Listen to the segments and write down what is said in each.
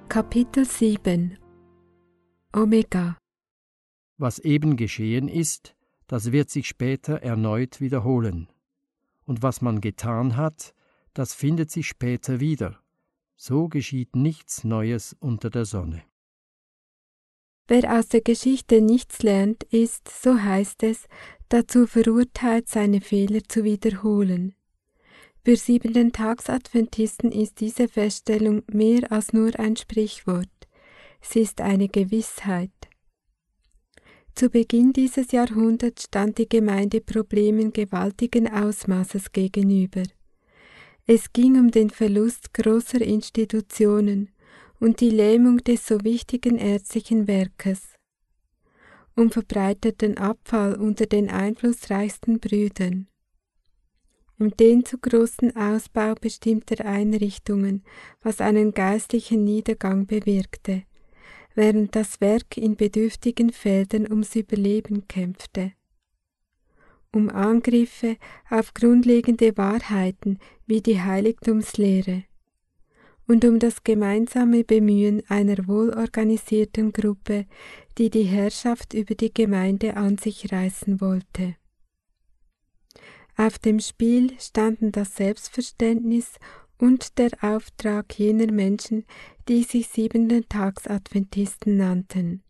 Kapitel 7 Omega. Was eben geschehen ist, das wird sich später erneut wiederholen. Und was man getan hat, das findet sich später wieder. So geschieht nichts Neues unter der Sonne. Wer aus der Geschichte nichts lernt, ist, so heißt es, dazu verurteilt, seine Fehler zu wiederholen. Für Siebenten-Tags-Adventisten ist diese Feststellung mehr als nur ein Sprichwort. Sie ist eine Gewissheit. Zu Beginn dieses Jahrhunderts stand die Gemeinde Problemen gewaltigen Ausmaßes gegenüber. Es ging um den Verlust großer Institutionen und die Lähmung des so wichtigen ärztlichen Werkes, um verbreiteten Abfall unter den einflussreichsten Brüdern, um den zu großen Ausbau bestimmter Einrichtungen, was einen geistlichen Niedergang bewirkte, während das Werk in bedürftigen Feldern ums Überleben kämpfte, um Angriffe auf grundlegende Wahrheiten wie die Heiligtumslehre und um das gemeinsame Bemühen einer wohlorganisierten Gruppe, die die Herrschaft über die Gemeinde an sich reißen wollte. Auf dem Spiel standen das Selbstverständnis und der Auftrag jener Menschen, die sich Siebenten-Tags-Adventisten nannten.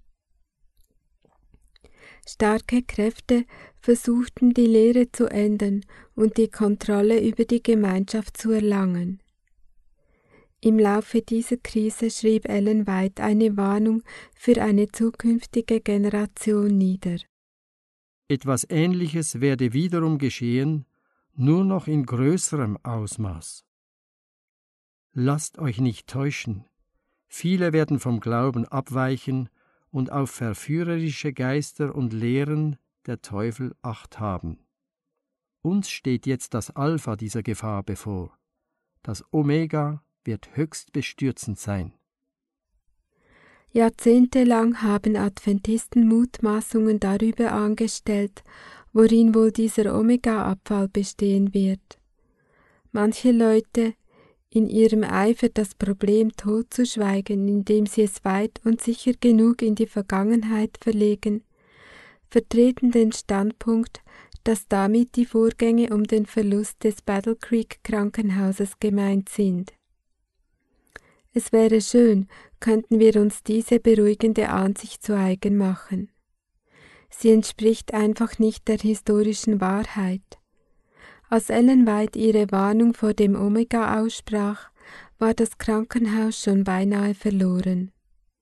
Starke Kräfte versuchten, die Lehre zu ändern und die Kontrolle über die Gemeinschaft zu erlangen. Im Laufe dieser Krise schrieb Ellen White eine Warnung für eine zukünftige Generation nieder. Etwas Ähnliches werde wiederum geschehen, nur noch in größerem Ausmaß. Lasst euch nicht täuschen. Viele werden vom Glauben abweichen und auf verführerische Geister und Lehren der Teufel Acht haben. Uns steht jetzt das Alpha dieser Gefahr bevor. Das Omega wird höchst bestürzend sein. Jahrzehntelang haben Adventisten Mutmaßungen darüber angestellt, worin wohl dieser Omega-Abfall bestehen wird. Manche Leute, in ihrem Eifer das Problem totzuschweigen, indem sie es weit und sicher genug in die Vergangenheit verlegen, vertreten den Standpunkt, dass damit die Vorgänge um den Verlust des Battle Creek Krankenhauses gemeint sind. Es wäre schön, könnten wir uns diese beruhigende Ansicht zu eigen machen. Sie entspricht einfach nicht der historischen Wahrheit. Als Ellen White ihre Warnung vor dem Omega aussprach, war das Krankenhaus schon beinahe verloren.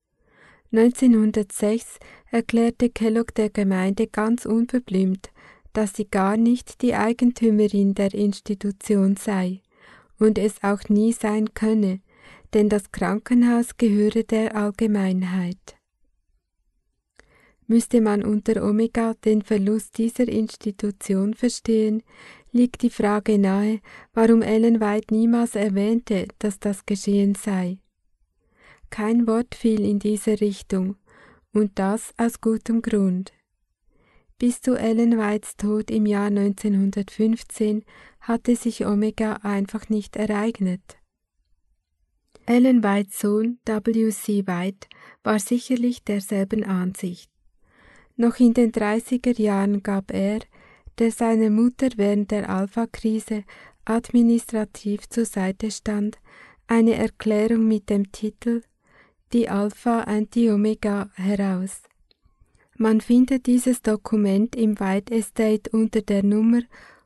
1906 erklärte Kellogg der Gemeinde ganz unverblümt, dass sie gar nicht die Eigentümerin der Institution sei und es auch nie sein könne, denn das Krankenhaus gehöre der Allgemeinheit. Müsste man unter Omega den Verlust dieser Institution verstehen, liegt die Frage nahe, warum Ellen White niemals erwähnte, dass das geschehen sei. Kein Wort fiel in diese Richtung, und das aus gutem Grund. Bis zu Ellen Whites Tod im Jahr 1915 hatte sich Omega einfach nicht ereignet. Ellen Whites Sohn W.C. White war sicherlich derselben Ansicht. Noch in den 30er Jahren gab er, der seiner Mutter während der Alpha-Krise administrativ zur Seite stand, eine Erklärung mit dem Titel »Die Alpha and the Omega« heraus. Man findet dieses Dokument im White Estate unter der Nummer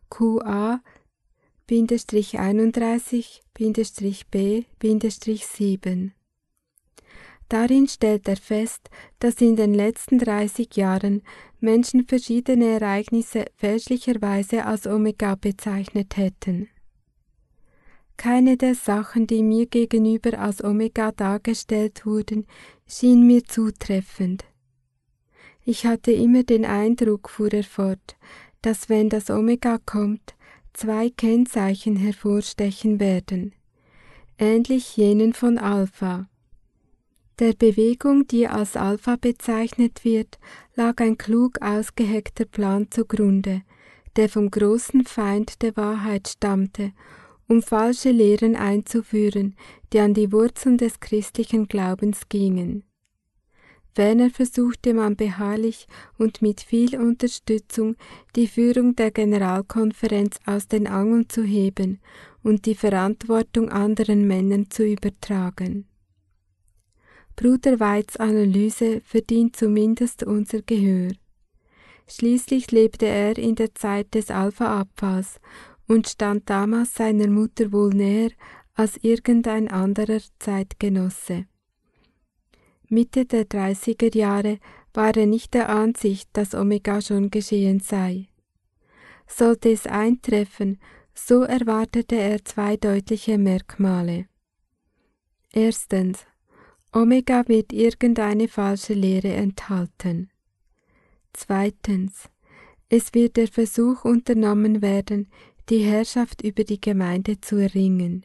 QA-31-B-7. Darin stellt er fest, dass in den letzten 30 Jahren Menschen verschiedene Ereignisse fälschlicherweise als Omega bezeichnet hätten. Keine der Sachen, die mir gegenüber als Omega dargestellt wurden, schien mir zutreffend. Ich hatte immer den Eindruck, fuhr er fort, dass wenn das Omega kommt, 2 Kennzeichen hervorstechen werden, ähnlich jenen von Alpha. Der Bewegung, die als Alpha bezeichnet wird, lag ein klug ausgeheckter Plan zugrunde, der vom großen Feind der Wahrheit stammte, um falsche Lehren einzuführen, die an die Wurzeln des christlichen Glaubens gingen. Ferner versuchte man beharrlich und mit viel Unterstützung die Führung der Generalkonferenz aus den Angeln zu heben und die Verantwortung anderen Männern zu übertragen. Bruder Whites Analyse verdient zumindest unser Gehör. Schließlich lebte er in der Zeit des Alpha-Abfalls und stand damals seiner Mutter wohl näher als irgendein anderer Zeitgenosse. Mitte der 30er Jahre war er nicht der Ansicht, dass Omega schon geschehen sei. Sollte es eintreffen, so erwartete er zwei deutliche Merkmale. Erstens, Omega wird irgendeine falsche Lehre enthalten. Zweitens, es wird der Versuch unternommen werden, die Herrschaft über die Gemeinde zu erringen.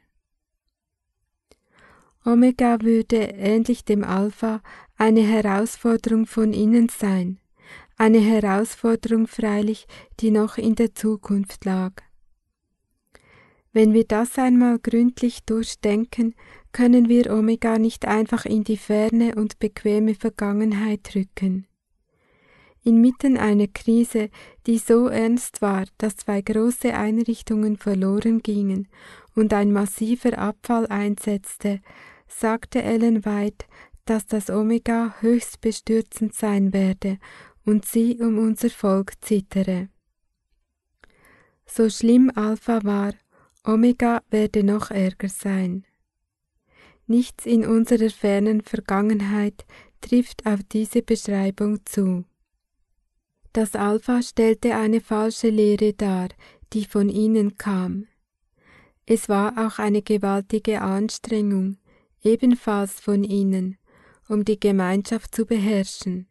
Omega würde, ähnlich dem Alpha, eine Herausforderung von innen sein, eine Herausforderung freilich, die noch in der Zukunft lag. Wenn wir das einmal gründlich durchdenken, können wir Omega nicht einfach in die ferne und bequeme Vergangenheit rücken. Inmitten einer Krise, die so ernst war, dass zwei große Einrichtungen verloren gingen und ein massiver Abfall einsetzte, sagte Ellen White, dass das Omega höchst bestürzend sein werde und sie um unser Volk zittere. So schlimm Alpha war, Omega werde noch ärger sein. Nichts in unserer fernen Vergangenheit trifft auf diese Beschreibung zu. Das Alpha stellte eine falsche Lehre dar, die von ihnen kam. Es war auch eine gewaltige Anstrengung, ebenfalls von ihnen, um die Gemeinschaft zu beherrschen.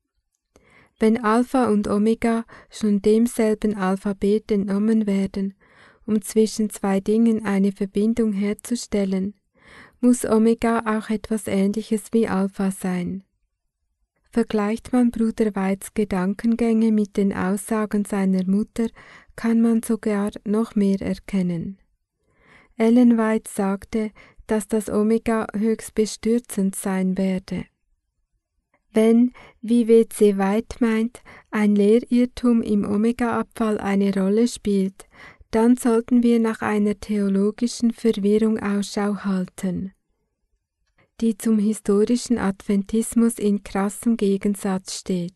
Wenn Alpha und Omega schon demselben Alphabet entnommen werden, um zwischen zwei Dingen eine Verbindung herzustellen, muss Omega auch etwas Ähnliches wie Alpha sein. Vergleicht man Bruder Whites Gedankengänge mit den Aussagen seiner Mutter, kann man sogar noch mehr erkennen. Ellen White sagte, dass das Omega höchst bestürzend sein werde. Wenn, wie W.C. White meint, ein Lehrirrtum im Omega-Abfall eine Rolle spielt, dann sollten wir nach einer theologischen Verwirrung Ausschau halten, die zum historischen Adventismus in krassem Gegensatz steht.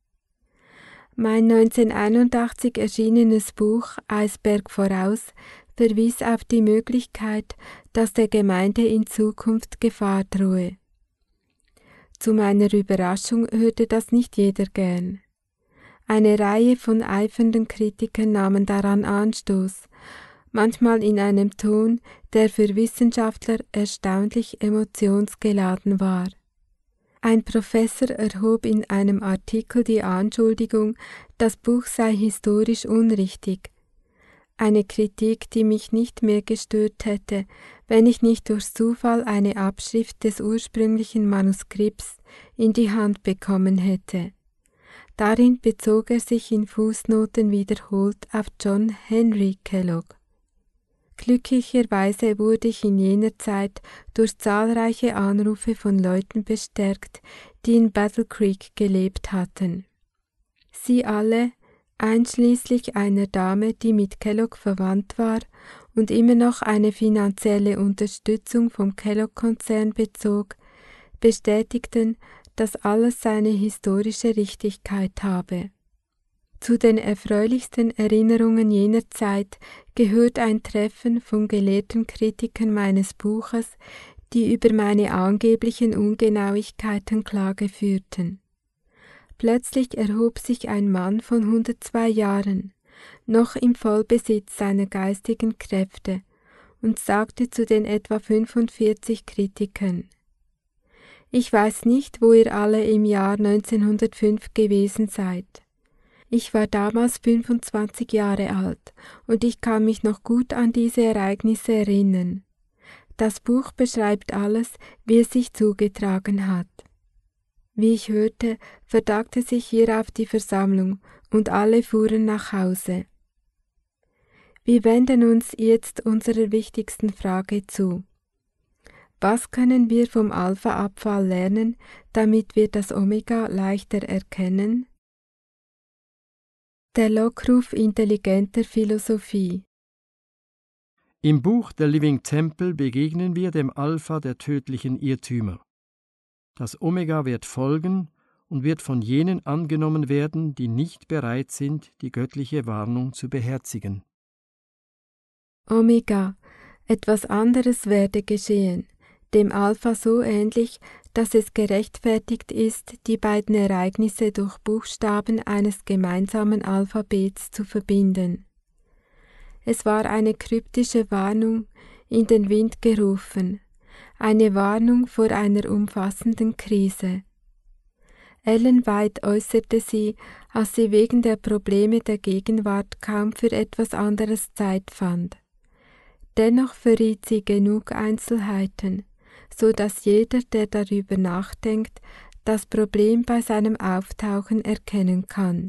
Mein 1981 erschienenes Buch Eisberg voraus verwies auf die Möglichkeit, dass der Gemeinde in Zukunft Gefahr drohe. Zu meiner Überraschung hörte das nicht jeder gern. Eine Reihe von eifernden Kritikern nahmen daran Anstoß, manchmal in einem Ton, der für Wissenschaftler erstaunlich emotionsgeladen war. Ein Professor erhob in einem Artikel die Anschuldigung, das Buch sei historisch unrichtig. Eine Kritik, die mich nicht mehr gestört hätte, wenn ich nicht durch Zufall eine Abschrift des ursprünglichen Manuskripts in die Hand bekommen hätte. Darin bezog er sich in Fußnoten wiederholt auf John Henry Kellogg. Glücklicherweise wurde ich in jener Zeit durch zahlreiche Anrufe von Leuten bestärkt, die in Battle Creek gelebt hatten. Sie alle, einschließlich einer Dame, die mit Kellogg verwandt war und immer noch eine finanzielle Unterstützung vom Kellogg-Konzern bezog, bestätigten, dass alles seine historische Richtigkeit habe. Zu den erfreulichsten Erinnerungen jener Zeit gehört ein Treffen von gelehrten Kritikern meines Buches, die über meine angeblichen Ungenauigkeiten Klage führten. Plötzlich erhob sich ein Mann von 102 Jahren, noch im Vollbesitz seiner geistigen Kräfte, und sagte zu den etwa 45 Kritikern: »Ich weiß nicht, wo ihr alle im Jahr 1905 gewesen seid. Ich war damals 25 Jahre alt und ich kann mich noch gut an diese Ereignisse erinnern. Das Buch beschreibt alles, wie es sich zugetragen hat.« Wie ich hörte, verdankte sich hierauf die Versammlung und alle fuhren nach Hause. Wir wenden uns jetzt unserer wichtigsten Frage zu. Was können wir vom Alpha-Abfall lernen, damit wir das Omega leichter erkennen? Der Lockruf intelligenter Philosophie. Im Buch Der Living Temple begegnen wir dem Alpha der tödlichen Irrtümer. Das Omega wird folgen und wird von jenen angenommen werden, die nicht bereit sind, die göttliche Warnung zu beherzigen. Omega, etwas anderes werde geschehen, dem Alpha so ähnlich, dass es gerechtfertigt ist, die beiden Ereignisse durch Buchstaben eines gemeinsamen Alphabets zu verbinden. Es war eine kryptische Warnung, in den Wind gerufen, eine Warnung vor einer umfassenden Krise. Ellen White äußerte sie, als sie wegen der Probleme der Gegenwart kaum für etwas anderes Zeit fand. Dennoch verriet sie genug Einzelheiten, so dass jeder, der darüber nachdenkt, das Problem bei seinem Auftauchen erkennen kann.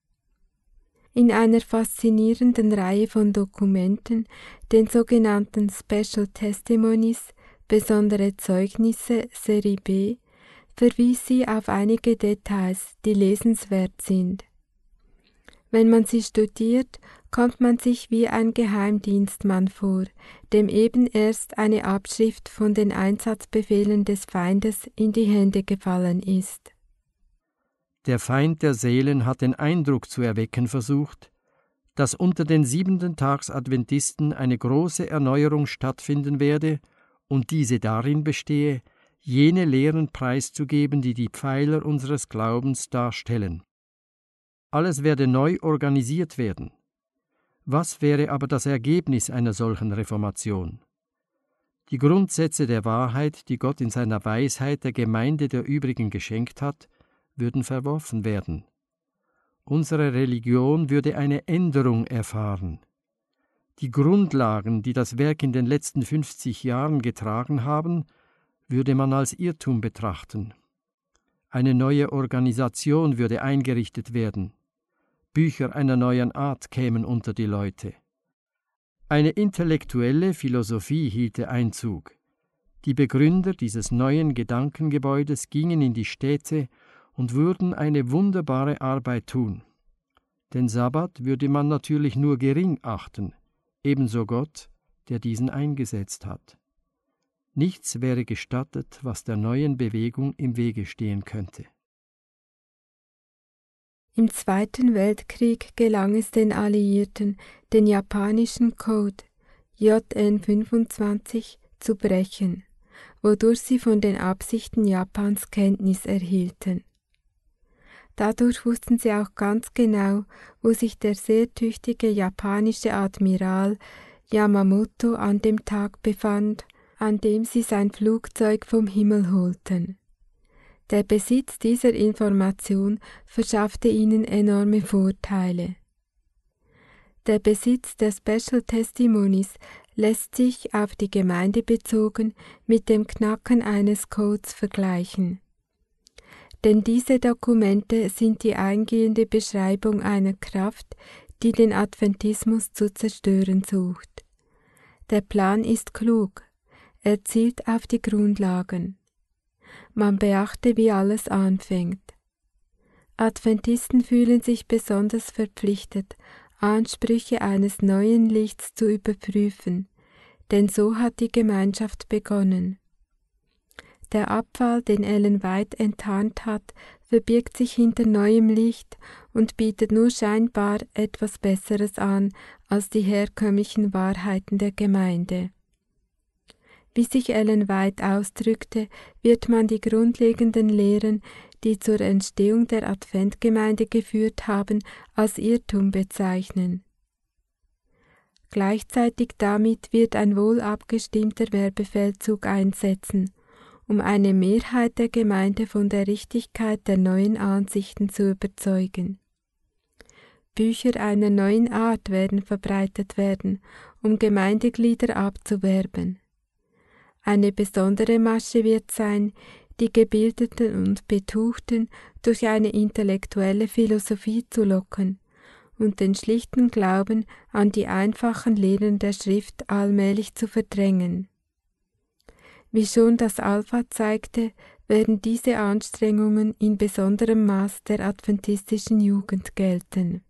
In einer faszinierenden Reihe von Dokumenten, den sogenannten Special Testimonies, besondere Zeugnisse, Serie B, verwies sie auf einige Details, die lesenswert sind. Wenn man sie studiert, kommt man sich wie ein Geheimdienstmann vor, dem eben erst eine Abschrift von den Einsatzbefehlen des Feindes in die Hände gefallen ist. Der Feind der Seelen hat den Eindruck zu erwecken versucht, dass unter den 7-Tags-Adventisten eine große Erneuerung stattfinden werde und diese darin bestehe, jene Lehren preiszugeben, die die Pfeiler unseres Glaubens darstellen. Alles werde neu organisiert werden. Was wäre aber das Ergebnis einer solchen Reformation? Die Grundsätze der Wahrheit, die Gott in seiner Weisheit der Gemeinde der übrigen geschenkt hat, würden verworfen werden. Unsere Religion würde eine Änderung erfahren. Die Grundlagen, die das Werk in den letzten 50 Jahren getragen haben, würde man als Irrtum betrachten. Eine neue Organisation würde eingerichtet werden. Bücher einer neuen Art kämen unter die Leute. Eine intellektuelle Philosophie hielte Einzug. Die Begründer dieses neuen Gedankengebäudes gingen in die Städte und würden eine wunderbare Arbeit tun. Den Sabbat würde man natürlich nur gering achten, ebenso Gott, der diesen eingesetzt hat. Nichts wäre gestattet, was der neuen Bewegung im Wege stehen könnte. Im Zweiten Weltkrieg gelang es den Alliierten, den japanischen Code JN 25 zu brechen, wodurch sie von den Absichten Japans Kenntnis erhielten. Dadurch wussten sie auch ganz genau, wo sich der sehr tüchtige japanische Admiral Yamamoto an dem Tag befand, an dem sie sein Flugzeug vom Himmel holten. Der Besitz dieser Information verschaffte ihnen enorme Vorteile. Der Besitz der Special Testimonies lässt sich auf die Gemeinde bezogen mit dem Knacken eines Codes vergleichen. Denn diese Dokumente sind die eingehende Beschreibung einer Kraft, die den Adventismus zu zerstören sucht. Der Plan ist klug, er zielt auf die Grundlagen. Man beachte, wie alles anfängt. Adventisten fühlen sich besonders verpflichtet, Ansprüche eines neuen Lichts zu überprüfen, denn so hat die Gemeinschaft begonnen. Der Abfall, den Ellen White enttarnt hat, verbirgt sich hinter neuem Licht und bietet nur scheinbar etwas Besseres an als die herkömmlichen Wahrheiten der Gemeinde. Wie sich Ellen White ausdrückte, wird man die grundlegenden Lehren, die zur Entstehung der Adventgemeinde geführt haben, als Irrtum bezeichnen. Gleichzeitig damit wird ein wohl abgestimmter Werbefeldzug einsetzen, um eine Mehrheit der Gemeinde von der Richtigkeit der neuen Ansichten zu überzeugen. Bücher einer neuen Art werden verbreitet werden, um Gemeindeglieder abzuwerben. Eine besondere Masche wird sein, die Gebildeten und Betuchten durch eine intellektuelle Philosophie zu locken und den schlichten Glauben an die einfachen Lehren der Schrift allmählich zu verdrängen. Wie schon das Alpha zeigte, werden diese Anstrengungen in besonderem Maß der adventistischen Jugend gelten.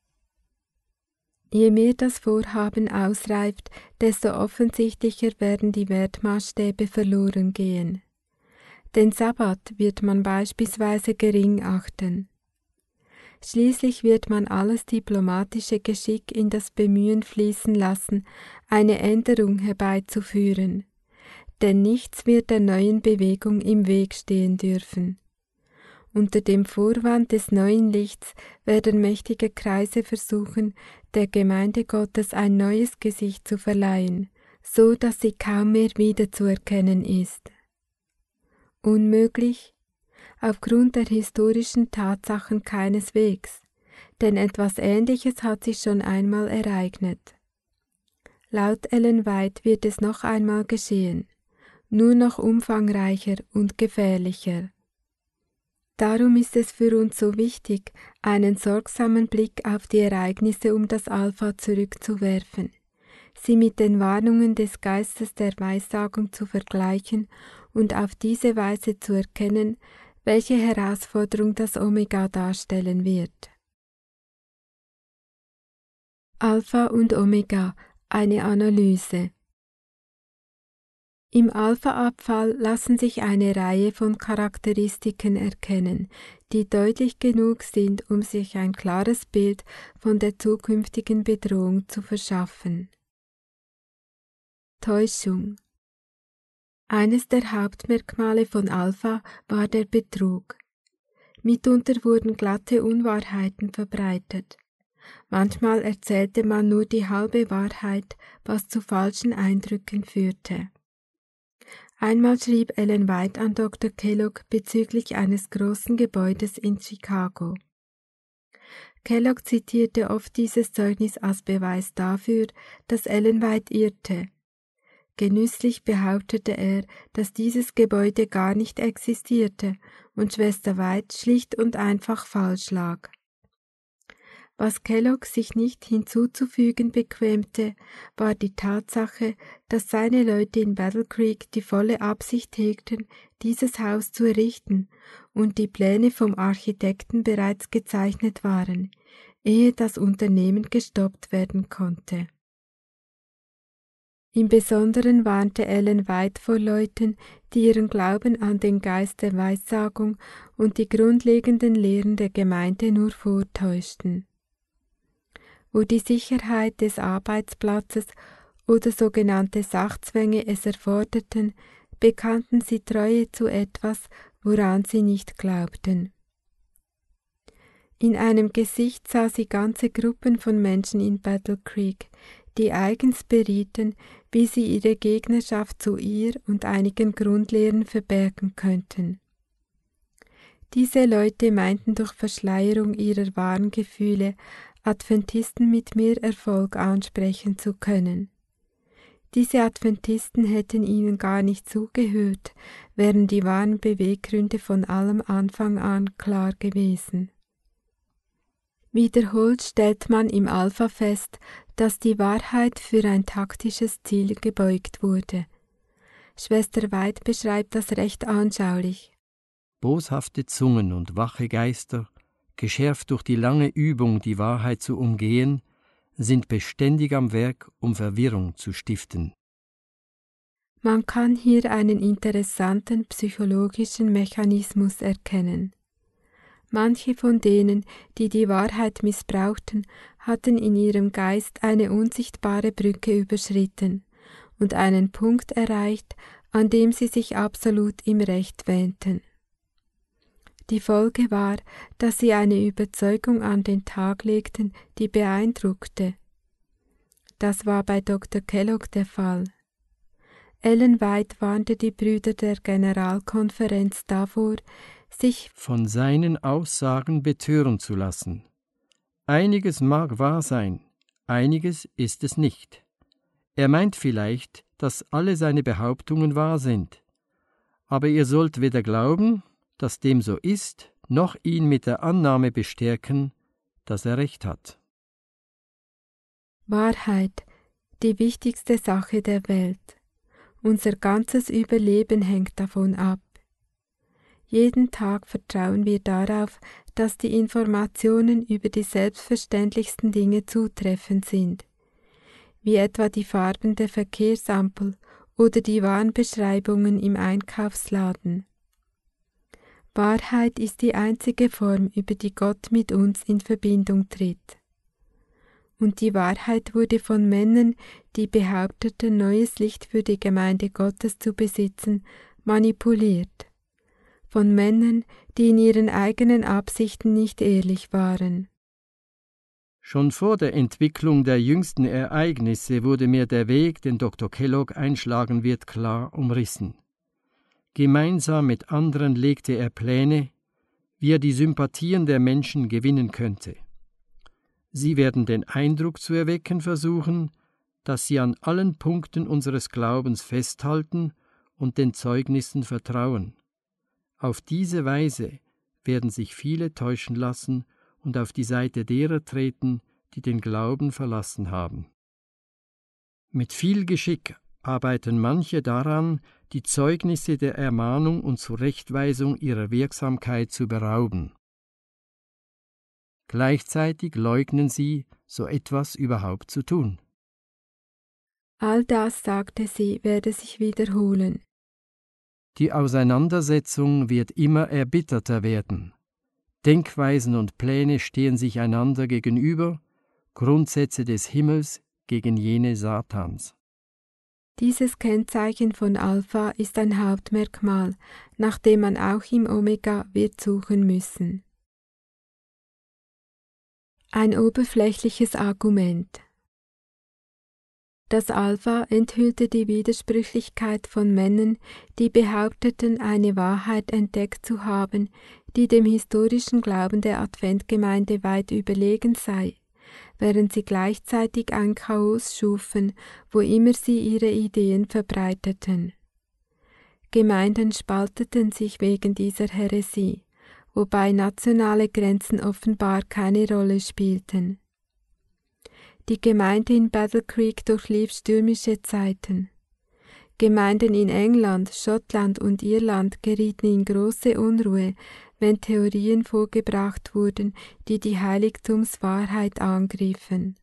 Je mehr das Vorhaben ausreift, desto offensichtlicher werden die Wertmaßstäbe verloren gehen. Den Sabbat wird man beispielsweise gering achten. Schließlich wird man alles diplomatische Geschick in das Bemühen fließen lassen, eine Änderung herbeizuführen. Denn nichts wird der neuen Bewegung im Weg stehen dürfen. Unter dem Vorwand des neuen Lichts werden mächtige Kreise versuchen, der Gemeinde Gottes ein neues Gesicht zu verleihen, so dass sie kaum mehr wiederzuerkennen ist. Unmöglich? Aufgrund der historischen Tatsachen keineswegs, denn etwas Ähnliches hat sich schon einmal ereignet. Laut Ellen White wird es noch einmal geschehen, nur noch umfangreicher und gefährlicher. Darum ist es für uns so wichtig, einen sorgsamen Blick auf die Ereignisse um das Alpha zurückzuwerfen, sie mit den Warnungen des Geistes der Weissagung zu vergleichen und auf diese Weise zu erkennen, welche Herausforderung das Omega darstellen wird. Alpha und Omega, eine Analyse. Im Alpha-Abfall lassen sich eine Reihe von Charakteristiken erkennen, die deutlich genug sind, um sich ein klares Bild von der zukünftigen Bedrohung zu verschaffen. Täuschung. Eines der Hauptmerkmale von Alpha war der Betrug. Mitunter wurden glatte Unwahrheiten verbreitet. Manchmal erzählte man nur die halbe Wahrheit, was zu falschen Eindrücken führte. Einmal schrieb Ellen White an Dr. Kellogg bezüglich eines großen Gebäudes in Chicago. Kellogg zitierte oft dieses Zeugnis als Beweis dafür, dass Ellen White irrte. Genüsslich behauptete er, dass dieses Gebäude gar nicht existierte und Schwester White schlicht und einfach falsch lag. Was Kellogg sich nicht hinzuzufügen bequemte, war die Tatsache, dass seine Leute in Battle Creek die volle Absicht hegten, dieses Haus zu errichten und die Pläne vom Architekten bereits gezeichnet waren, ehe das Unternehmen gestoppt werden konnte. Im Besonderen warnte Ellen White vor Leuten, die ihren Glauben an den Geist der Weissagung und die grundlegenden Lehren der Gemeinde nur vortäuschten. Wo die Sicherheit des Arbeitsplatzes oder sogenannte Sachzwänge es erforderten, bekannten sie Treue zu etwas, woran sie nicht glaubten. In einem Gesicht sah sie ganze Gruppen von Menschen in Battle Creek, die eigens berieten, wie sie ihre Gegnerschaft zu ihr und einigen Grundlehren verbergen könnten. Diese Leute meinten durch Verschleierung ihrer wahren Gefühle, Adventisten mit mehr Erfolg ansprechen zu können. Diese Adventisten hätten ihnen gar nicht zugehört, wären die wahren Beweggründe von allem Anfang an klar gewesen. Wiederholt stellt man im Alpha fest, dass die Wahrheit für ein taktisches Ziel gebeugt wurde. Schwester White beschreibt das recht anschaulich. Boshafte Zungen und wache Geister, geschärft durch die lange Übung, die Wahrheit zu umgehen, sind beständig am Werk, um Verwirrung zu stiften. Man kann hier einen interessanten psychologischen Mechanismus erkennen. Manche von denen, die die Wahrheit missbrauchten, hatten in ihrem Geist eine unsichtbare Brücke überschritten und einen Punkt erreicht, an dem sie sich absolut im Recht wähnten. Die Folge war, dass sie eine Überzeugung an den Tag legten, die beeindruckte. Das war bei Dr. Kellogg der Fall. Ellen White warnte die Brüder der Generalkonferenz davor, sich von seinen Aussagen betören zu lassen. Einiges mag wahr sein, einiges ist es nicht. Er meint vielleicht, dass alle seine Behauptungen wahr sind. Aber ihr sollt weder glauben, dass dem so ist, noch ihn mit der Annahme bestärken, dass er recht hat. Wahrheit, die wichtigste Sache der Welt. Unser ganzes Überleben hängt davon ab. Jeden Tag vertrauen wir darauf, dass die Informationen über die selbstverständlichsten Dinge zutreffend sind, wie etwa die Farben der Verkehrsampel oder die Warnbeschreibungen im Einkaufsladen. Wahrheit ist die einzige Form, über die Gott mit uns in Verbindung tritt. Und die Wahrheit wurde von Männern, die behaupteten, neues Licht für die Gemeinde Gottes zu besitzen, manipuliert. Von Männern, die in ihren eigenen Absichten nicht ehrlich waren. Schon vor der Entwicklung der jüngsten Ereignisse wurde mir der Weg, den Dr. Kellogg einschlagen wird, klar umrissen. Gemeinsam mit anderen legte er Pläne, wie er die Sympathien der Menschen gewinnen könnte. Sie werden den Eindruck zu erwecken versuchen, dass sie an allen Punkten unseres Glaubens festhalten und den Zeugnissen vertrauen. Auf diese Weise werden sich viele täuschen lassen und auf die Seite derer treten, die den Glauben verlassen haben. Mit viel Geschick arbeiten manche daran, die Zeugnisse der Ermahnung und Zurechtweisung ihrer Wirksamkeit zu berauben. Gleichzeitig leugnen sie, so etwas überhaupt zu tun. All das, sagte sie, werde sich wiederholen. Die Auseinandersetzung wird immer erbitterter werden. Denkweisen und Pläne stehen sich einander gegenüber, Grundsätze des Himmels gegen jene Satans. Dieses Kennzeichen von Alpha ist ein Hauptmerkmal, nach dem man auch im Omega wird suchen müssen. Ein oberflächliches Argument. Das Alpha enthüllte die Widersprüchlichkeit von Männern, die behaupteten, eine Wahrheit entdeckt zu haben, die dem historischen Glauben der Adventgemeinde weit überlegen sei, während sie gleichzeitig ein Chaos schufen, wo immer sie ihre Ideen verbreiteten. Gemeinden spalteten sich wegen dieser Häresie, wobei nationale Grenzen offenbar keine Rolle spielten. Die Gemeinde in Battle Creek durchlief stürmische Zeiten. Gemeinden in England, Schottland und Irland gerieten in große Unruhe, wenn Theorien vorgebracht wurden, die die Heiligtumswahrheit angriffen.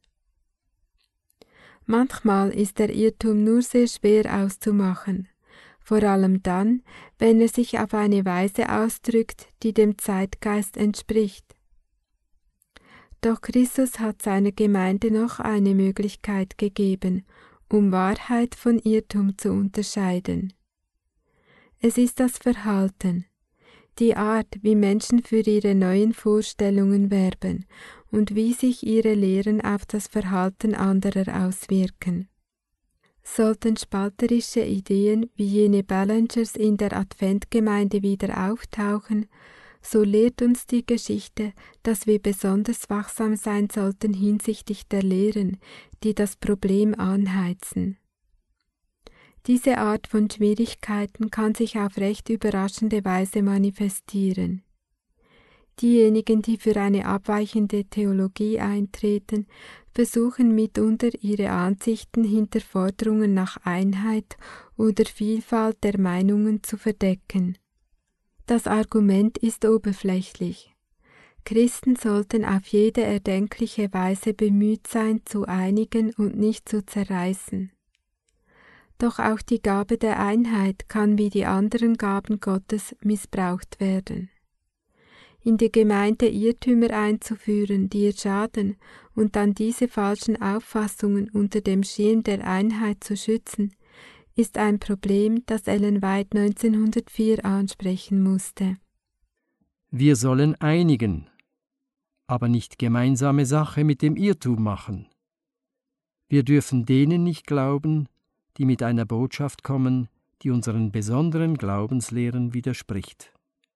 Manchmal ist der Irrtum nur sehr schwer auszumachen, vor allem dann, wenn er sich auf eine Weise ausdrückt, die dem Zeitgeist entspricht. Doch Christus hat seiner Gemeinde noch eine Möglichkeit gegeben, um Wahrheit von Irrtum zu unterscheiden. Es ist das Verhalten, die Art, wie Menschen für ihre neuen Vorstellungen werben und wie sich ihre Lehren auf das Verhalten anderer auswirken. Sollten spalterische Ideen wie jene Ballangers in der Adventgemeinde wieder auftauchen, so lehrt uns die Geschichte, dass wir besonders wachsam sein sollten hinsichtlich der Lehren, die das Problem anheizen. Diese Art von Schwierigkeiten kann sich auf recht überraschende Weise manifestieren. Diejenigen, die für eine abweichende Theologie eintreten, versuchen mitunter ihre Ansichten hinter Forderungen nach Einheit oder Vielfalt der Meinungen zu verdecken. Das Argument ist oberflächlich. Christen sollten auf jede erdenkliche Weise bemüht sein, zu einigen und nicht zu zerreißen. Doch auch die Gabe der Einheit kann wie die anderen Gaben Gottes missbraucht werden. In die Gemeinde Irrtümer einzuführen, die ihr schaden, und dann diese falschen Auffassungen unter dem Schirm der Einheit zu schützen, ist ein Problem, das Ellen White 1904 ansprechen musste. Wir sollen einigen, aber nicht gemeinsame Sache mit dem Irrtum machen. Wir dürfen denen nicht glauben, die mit einer Botschaft kommen, die unseren besonderen Glaubenslehren widerspricht.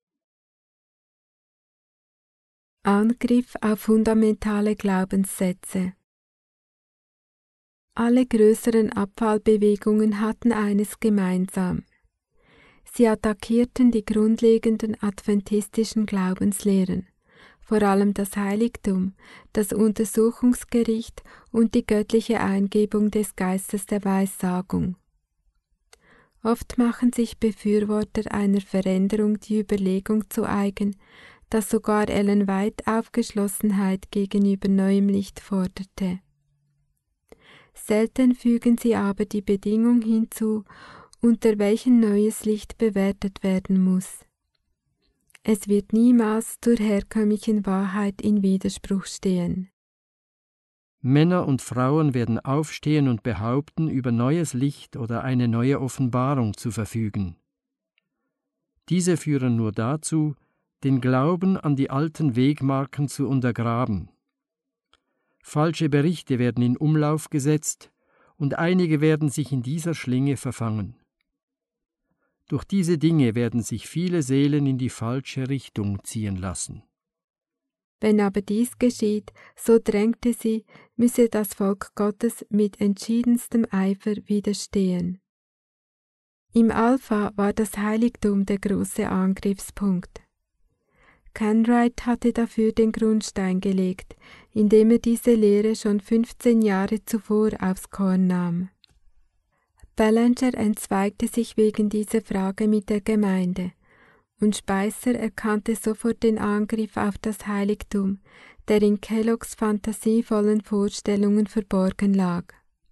Angriff auf fundamentale Glaubenssätze. Alle größeren Abfallbewegungen hatten eines gemeinsam. Sie attackierten die grundlegenden adventistischen Glaubenslehren, vor allem das Heiligtum, das Untersuchungsgericht und die göttliche Eingebung des Geistes der Weissagung. Oft machen sich Befürworter einer Veränderung die Überlegung zu eigen, dass sogar Ellen White Aufgeschlossenheit gegenüber neuem Licht forderte. Selten fügen sie aber die Bedingung hinzu, unter welchen neues Licht bewertet werden muss. Es wird niemals zur herkömmlichen Wahrheit in Widerspruch stehen. Männer und Frauen werden aufstehen und behaupten, über neues Licht oder eine neue Offenbarung zu verfügen. Diese führen nur dazu, den Glauben an die alten Wegmarken zu untergraben. Falsche Berichte werden in Umlauf gesetzt und einige werden sich in dieser Schlinge verfangen. Durch diese Dinge werden sich viele Seelen in die falsche Richtung ziehen lassen. Wenn aber dies geschieht, so drängte sie, müsse das Volk Gottes mit entschiedenstem Eifer widerstehen. Im Alpha war das Heiligtum der große Angriffspunkt. Kenwright hatte dafür den Grundstein gelegt, indem er diese Lehre schon 15 Jahre zuvor aufs Korn nahm. Ballenger entzweigte sich wegen dieser Frage mit der Gemeinde, und Spicer erkannte sofort den Angriff auf das Heiligtum, der in Kelloggs fantasievollen Vorstellungen verborgen lag.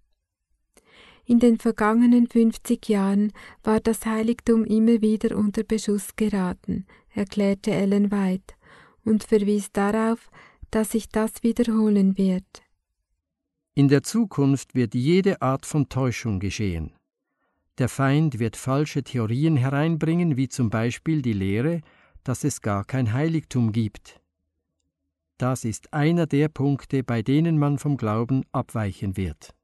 In den vergangenen 50 Jahren war das Heiligtum immer wieder unter Beschuss geraten, erklärte Ellen White, und verwies darauf, dass sich das wiederholen wird. In der Zukunft wird jede Art von Täuschung geschehen. Der Feind wird falsche Theorien hereinbringen, wie zum Beispiel die Lehre, dass es gar kein Heiligtum gibt. Das ist einer der Punkte, bei denen man vom Glauben abweichen wird.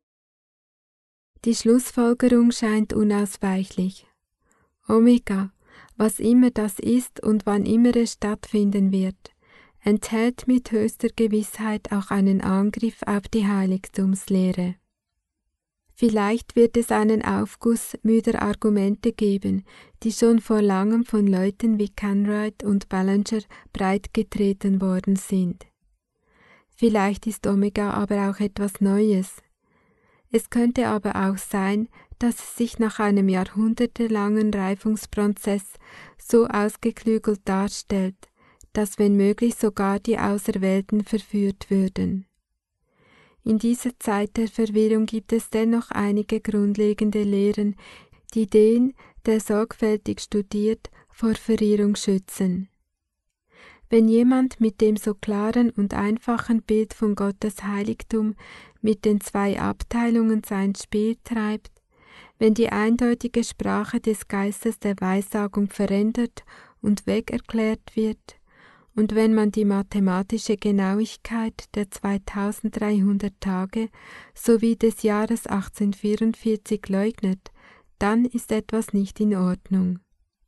Die Schlussfolgerung scheint unausweichlich. Omega, was immer das ist und wann immer es stattfinden wird, enthält mit höchster Gewissheit auch einen Angriff auf die Heiligtumslehre. Vielleicht wird es einen Aufguss müder Argumente geben, die schon vor langem von Leuten wie Kenwright und Ballenger breitgetreten worden sind. Vielleicht ist Omega aber auch etwas Neues. Es könnte aber auch sein, dass es sich nach einem jahrhundertelangen Reifungsprozess so ausgeklügelt darstellt, dass wenn möglich sogar die Auserwählten verführt würden. In dieser Zeit der Verwirrung gibt es dennoch einige grundlegende Lehren, die den, der sorgfältig studiert, vor Verirrung schützen. Wenn jemand mit dem so klaren und einfachen Bild von Gottes Heiligtum mit den 2 Abteilungen sein Spiel treibt, wenn die eindeutige Sprache des Geistes der Weissagung verändert und wegerklärt wird, und wenn man die mathematische Genauigkeit der 2300 Tage sowie des Jahres 1844 leugnet, dann ist etwas nicht in Ordnung.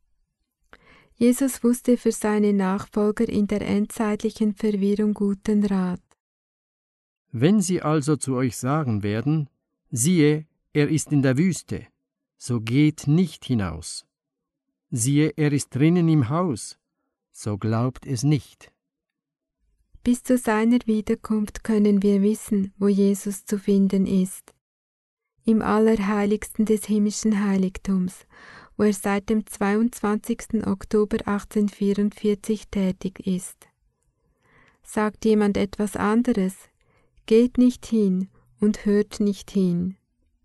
Jesus wusste für seine Nachfolger in der endzeitlichen Verwirrung guten Rat. Wenn sie also zu euch sagen werden, siehe, er ist in der Wüste, so geht nicht hinaus. Siehe, er ist drinnen im Haus, so glaubt es nicht. Bis zu seiner Wiederkunft können wir wissen, wo Jesus zu finden ist. Im Allerheiligsten des himmlischen Heiligtums, wo er seit dem 22. Oktober 1844 tätig ist. Sagt jemand etwas anderes, geht nicht hin und hört nicht hin.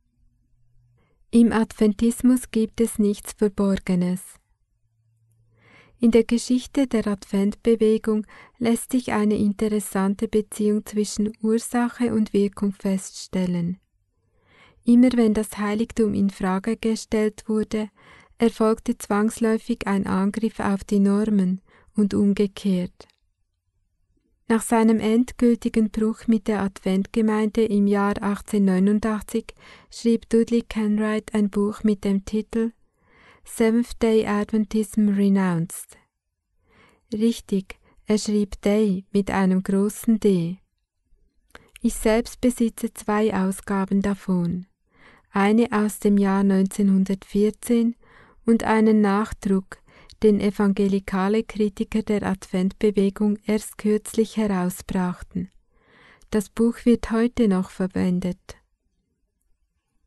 Im Adventismus gibt es nichts Verborgenes. In der Geschichte der Adventbewegung lässt sich eine interessante Beziehung zwischen Ursache und Wirkung feststellen. Immer wenn das Heiligtum in Frage gestellt wurde, erfolgte zwangsläufig ein Angriff auf die Normen und umgekehrt. Nach seinem endgültigen Bruch mit der Adventgemeinde im Jahr 1889 schrieb Dudley Kenwright ein Buch mit dem Titel Seventh-day Adventism Renounced. Richtig, er schrieb Day mit einem großen D. Ich selbst besitze 2 Ausgaben davon, eine aus dem Jahr 1914 und einen Nachdruck, den evangelikale Kritiker der Adventbewegung erst kürzlich herausbrachten. Das Buch wird heute noch verwendet.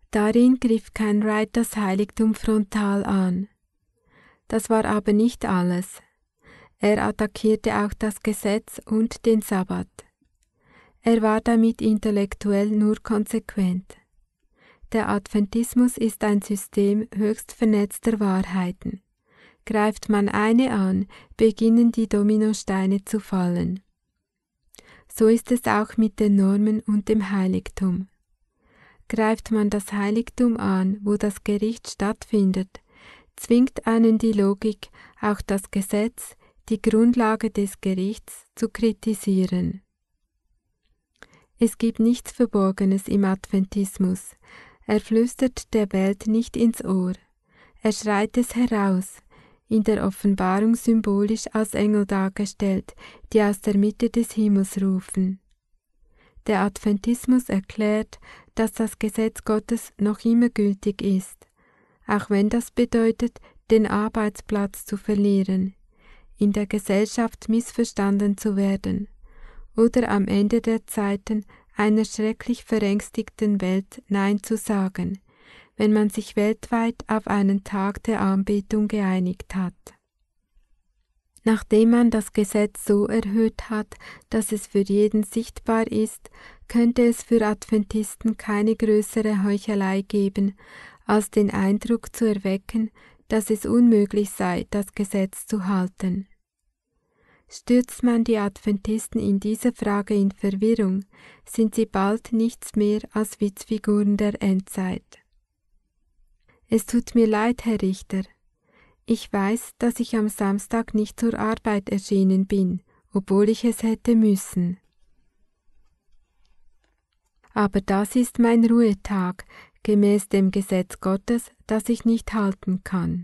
Darin griff Kenwright das Heiligtum frontal an. Das war aber nicht alles. Er attackierte auch das Gesetz und den Sabbat. Er war damit intellektuell nur konsequent. Der Adventismus ist ein System höchst vernetzter Wahrheiten. Greift man eine an, beginnen die Dominosteine zu fallen. So ist es auch mit den Normen und dem Heiligtum. Greift man das Heiligtum an, wo das Gericht stattfindet, zwingt einen die Logik, auch das Gesetz, die Grundlage des Gerichts, zu kritisieren. Es gibt nichts Verborgenes im Adventismus. Er flüstert der Welt nicht ins Ohr. Er schreit es heraus, in der Offenbarung symbolisch als Engel dargestellt, die aus der Mitte des Himmels rufen. Der Adventismus erklärt, dass das Gesetz Gottes noch immer gültig ist, auch wenn das bedeutet, den Arbeitsplatz zu verlieren, in der Gesellschaft missverstanden zu werden oder am Ende der Zeiten einer schrecklich verängstigten Welt Nein zu sagen, wenn man sich weltweit auf einen Tag der Anbetung geeinigt hat. Nachdem man das Gesetz so erhöht hat, dass es für jeden sichtbar ist, könnte es für Adventisten keine größere Heuchelei geben, als den Eindruck zu erwecken, dass es unmöglich sei, das Gesetz zu halten. Stürzt man die Adventisten in dieser Frage in Verwirrung, sind sie bald nichts mehr als Witzfiguren der Endzeit. Es tut mir leid, Herr Richter. Ich weiß, dass ich am Samstag nicht zur Arbeit erschienen bin, obwohl ich es hätte müssen. Aber das ist mein Ruhetag, gemäß dem Gesetz Gottes, das ich nicht halten kann.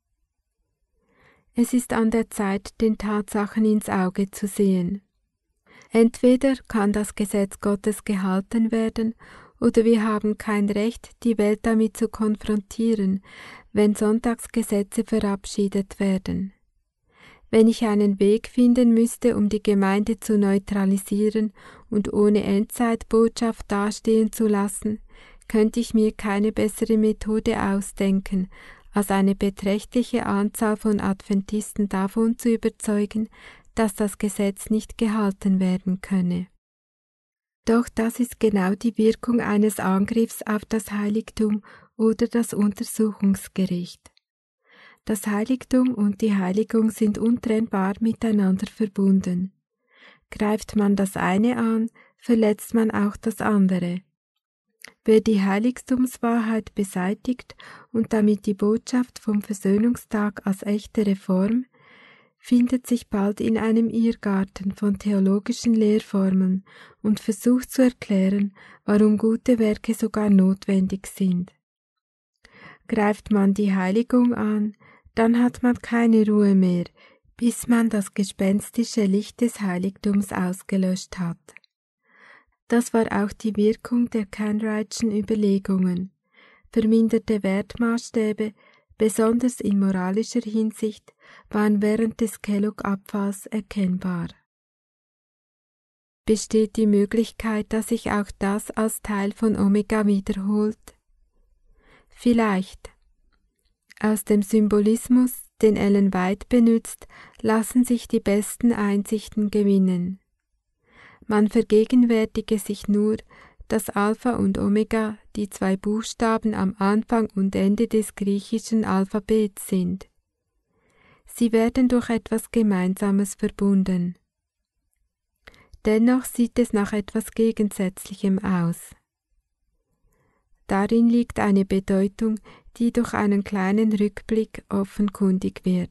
Es ist an der Zeit, den Tatsachen ins Auge zu sehen. Entweder kann das Gesetz Gottes gehalten werden, oder wir haben kein Recht, die Welt damit zu konfrontieren, wenn Sonntagsgesetze verabschiedet werden. Wenn ich einen Weg finden müsste, um die Gemeinde zu neutralisieren und ohne Endzeitbotschaft dastehen zu lassen, könnte ich mir keine bessere Methode ausdenken, als eine beträchtliche Anzahl von Adventisten davon zu überzeugen, dass das Gesetz nicht gehalten werden könne. Doch das ist genau die Wirkung eines Angriffs auf das Heiligtum oder das Untersuchungsgericht. Das Heiligtum und die Heiligung sind untrennbar miteinander verbunden. Greift man das eine an, verletzt man auch das andere. Wer die Heiligtumswahrheit beseitigt und damit die Botschaft vom Versöhnungstag als echte Reform, findet sich bald in einem Irrgarten von theologischen Lehrformeln und versucht zu erklären, warum gute Werke sogar notwendig sind. Greift man die Heiligung an, dann hat man keine Ruhe mehr, bis man das gespenstische Licht des Heiligtums ausgelöscht hat. Das war auch die Wirkung der Kenwrightschen Überlegungen. Verminderte Wertmaßstäbe, besonders in moralischer Hinsicht, waren während des Kellogg-Abfalls erkennbar. Besteht die Möglichkeit, dass sich auch das als Teil von Omega wiederholt? Vielleicht. Aus dem Symbolismus, den Ellen White benutzt, lassen sich die besten Einsichten gewinnen. Man vergegenwärtige sich nur, dass Alpha und Omega die zwei Buchstaben am Anfang und Ende des griechischen Alphabets sind. Sie werden durch etwas Gemeinsames verbunden. Dennoch sieht es nach etwas Gegensätzlichem aus. Darin liegt eine Bedeutung, die durch einen kleinen Rückblick offenkundig wird.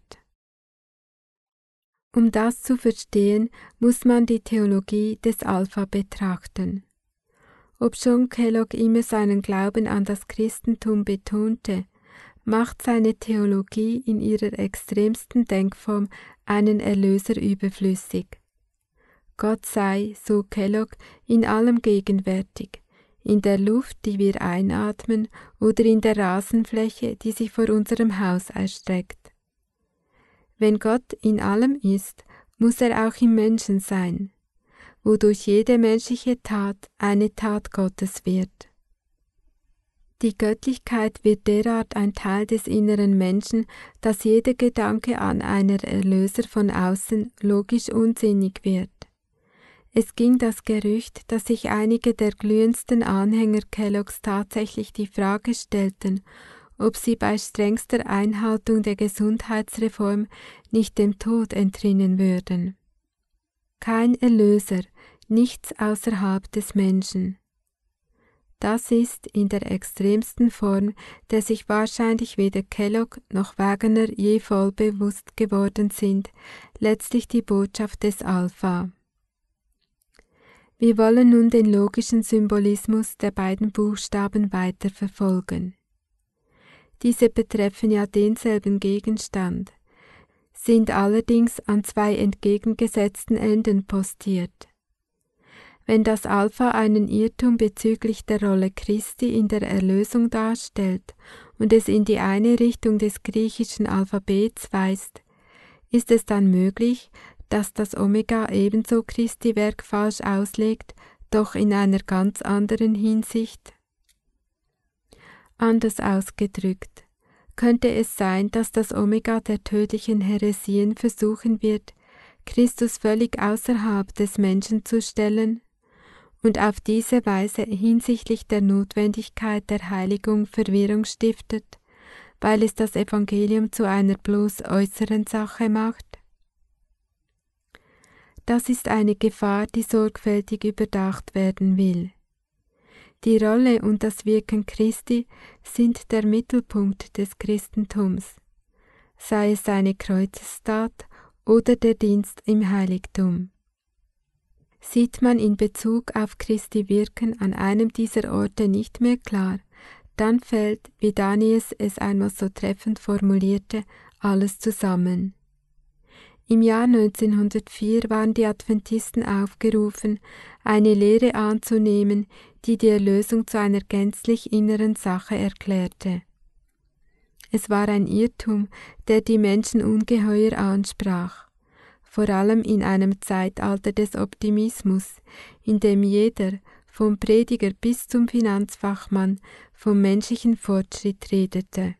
Um das zu verstehen, muss man die Theologie des Alpha betrachten. Obschon Kellogg immer seinen Glauben an das Christentum betonte, macht seine Theologie in ihrer extremsten Denkform einen Erlöser überflüssig. Gott sei, so Kellogg, in allem gegenwärtig, in der Luft, die wir einatmen, oder in der Rasenfläche, die sich vor unserem Haus erstreckt. Wenn Gott in allem ist, muss er auch im Menschen sein, wodurch jede menschliche Tat eine Tat Gottes wird. Die Göttlichkeit wird derart ein Teil des inneren Menschen, dass jeder Gedanke an einen Erlöser von außen logisch unsinnig wird. Es ging das Gerücht, dass sich einige der glühendsten Anhänger Kelloggs tatsächlich die Frage stellten, ob sie bei strengster Einhaltung der Gesundheitsreform nicht dem Tod entrinnen würden. Kein Erlöser, nichts außerhalb des Menschen. Das ist in der extremsten Form, der sich wahrscheinlich weder Kellogg noch Wegener je voll bewusst geworden sind, letztlich die Botschaft des Alpha. Wir wollen nun den logischen Symbolismus der beiden Buchstaben weiter verfolgen. Diese betreffen ja denselben Gegenstand, sind allerdings an zwei entgegengesetzten Enden postiert. Wenn das Alpha einen Irrtum bezüglich der Rolle Christi in der Erlösung darstellt und es in die eine Richtung des griechischen Alphabets weist, ist es dann möglich, dass das Omega ebenso Christi Werk falsch auslegt, doch in einer ganz anderen Hinsicht? Anders ausgedrückt, könnte es sein, dass das Omega der tödlichen Häresien versuchen wird, Christus völlig außerhalb des Menschen zu stellen und auf diese Weise hinsichtlich der Notwendigkeit der Heiligung Verwirrung stiftet, weil es das Evangelium zu einer bloß äußeren Sache macht? Das ist eine Gefahr, die sorgfältig überdacht werden will. Die Rolle und das Wirken Christi sind der Mittelpunkt des Christentums, sei es seine Kreuzestat oder der Dienst im Heiligtum. Sieht man in Bezug auf Christi Wirken an einem dieser Orte nicht mehr klar, dann fällt, wie Daniels es einmal so treffend formulierte, alles zusammen. Im Jahr 1904 waren die Adventisten aufgerufen, eine Lehre anzunehmen, die die Erlösung zu einer gänzlich inneren Sache erklärte. Es war ein Irrtum, der die Menschen ungeheuer ansprach, vor allem in einem Zeitalter des Optimismus, in dem jeder, vom Prediger bis zum Finanzfachmann, vom menschlichen Fortschritt redete.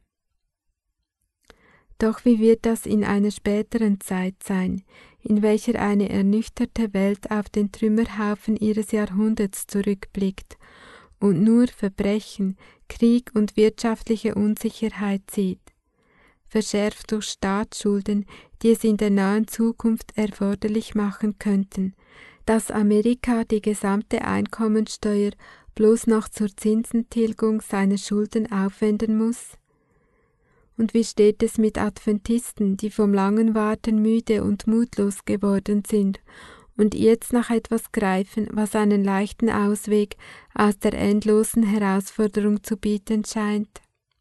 Doch wie wird das in einer späteren Zeit sein, in welcher eine ernüchterte Welt auf den Trümmerhaufen ihres Jahrhunderts zurückblickt und nur Verbrechen, Krieg und wirtschaftliche Unsicherheit sieht, verschärft durch Staatsschulden, die es in der nahen Zukunft erforderlich machen könnten, dass Amerika die gesamte Einkommensteuer bloß noch zur Zinsentilgung seiner Schulden aufwenden muss? Und wie steht es mit Adventisten, die vom langen Warten müde und mutlos geworden sind und jetzt nach etwas greifen, was einen leichten Ausweg aus der endlosen Herausforderung zu bieten scheint?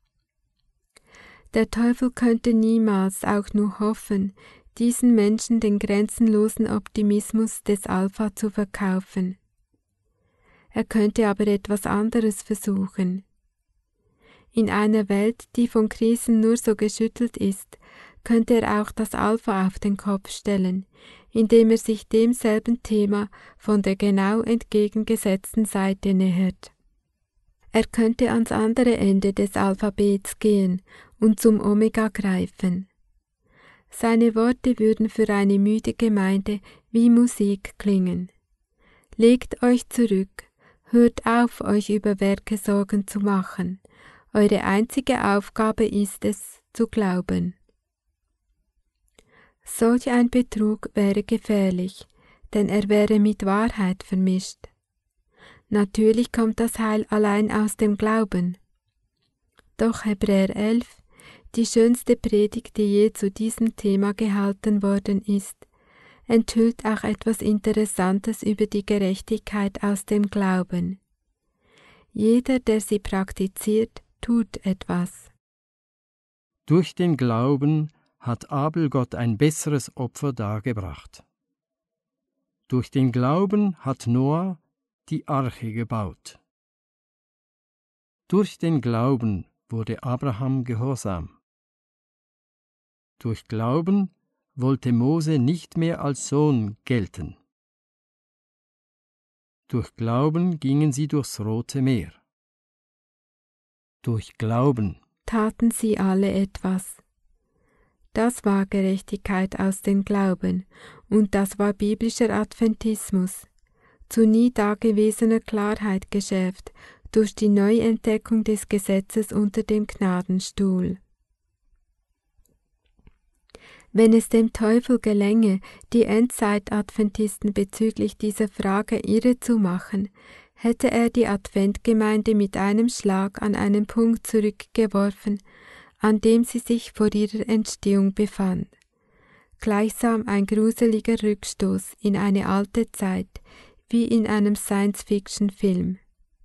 Der Teufel könnte niemals auch nur hoffen, diesen Menschen den grenzenlosen Optimismus des Alpha zu verkaufen. Er könnte aber etwas anderes versuchen. In einer Welt, die von Krisen nur so geschüttelt ist, könnte er auch das Alpha auf den Kopf stellen, indem er sich demselben Thema von der genau entgegengesetzten Seite nähert. Er könnte ans andere Ende des Alphabets gehen und zum Omega greifen. Seine Worte würden für eine müde Gemeinde wie Musik klingen. Legt euch zurück, hört auf, euch über Werke Sorgen zu machen. Eure einzige Aufgabe ist es, zu glauben. Solch ein Betrug wäre gefährlich, denn er wäre mit Wahrheit vermischt. Natürlich kommt das Heil allein aus dem Glauben. Doch Hebräer 11, die schönste Predigt, die je zu diesem Thema gehalten worden ist, enthüllt auch etwas Interessantes über die Gerechtigkeit aus dem Glauben. Jeder, der sie praktiziert, tut etwas. Durch den Glauben hat Abel Gott ein besseres Opfer dargebracht. Durch den Glauben hat Noah die Arche gebaut. Durch den Glauben wurde Abraham gehorsam. Durch Glauben wollte Mose nicht mehr als Sohn gelten. Durch Glauben gingen sie durchs Rote Meer. Durch Glauben taten sie alle etwas. Das war Gerechtigkeit aus dem Glauben, und das war biblischer Adventismus, zu nie dagewesener Klarheit geschärft durch die Neuentdeckung des Gesetzes unter dem Gnadenstuhl. Wenn es dem Teufel gelänge, die Endzeit-Adventisten bezüglich dieser Frage irre zu machen, hätte er die Adventgemeinde mit einem Schlag an einen Punkt zurückgeworfen, an dem sie sich vor ihrer Entstehung befand. Gleichsam ein gruseliger Rückstoß in eine alte Zeit, wie in einem Science-Fiction-Film.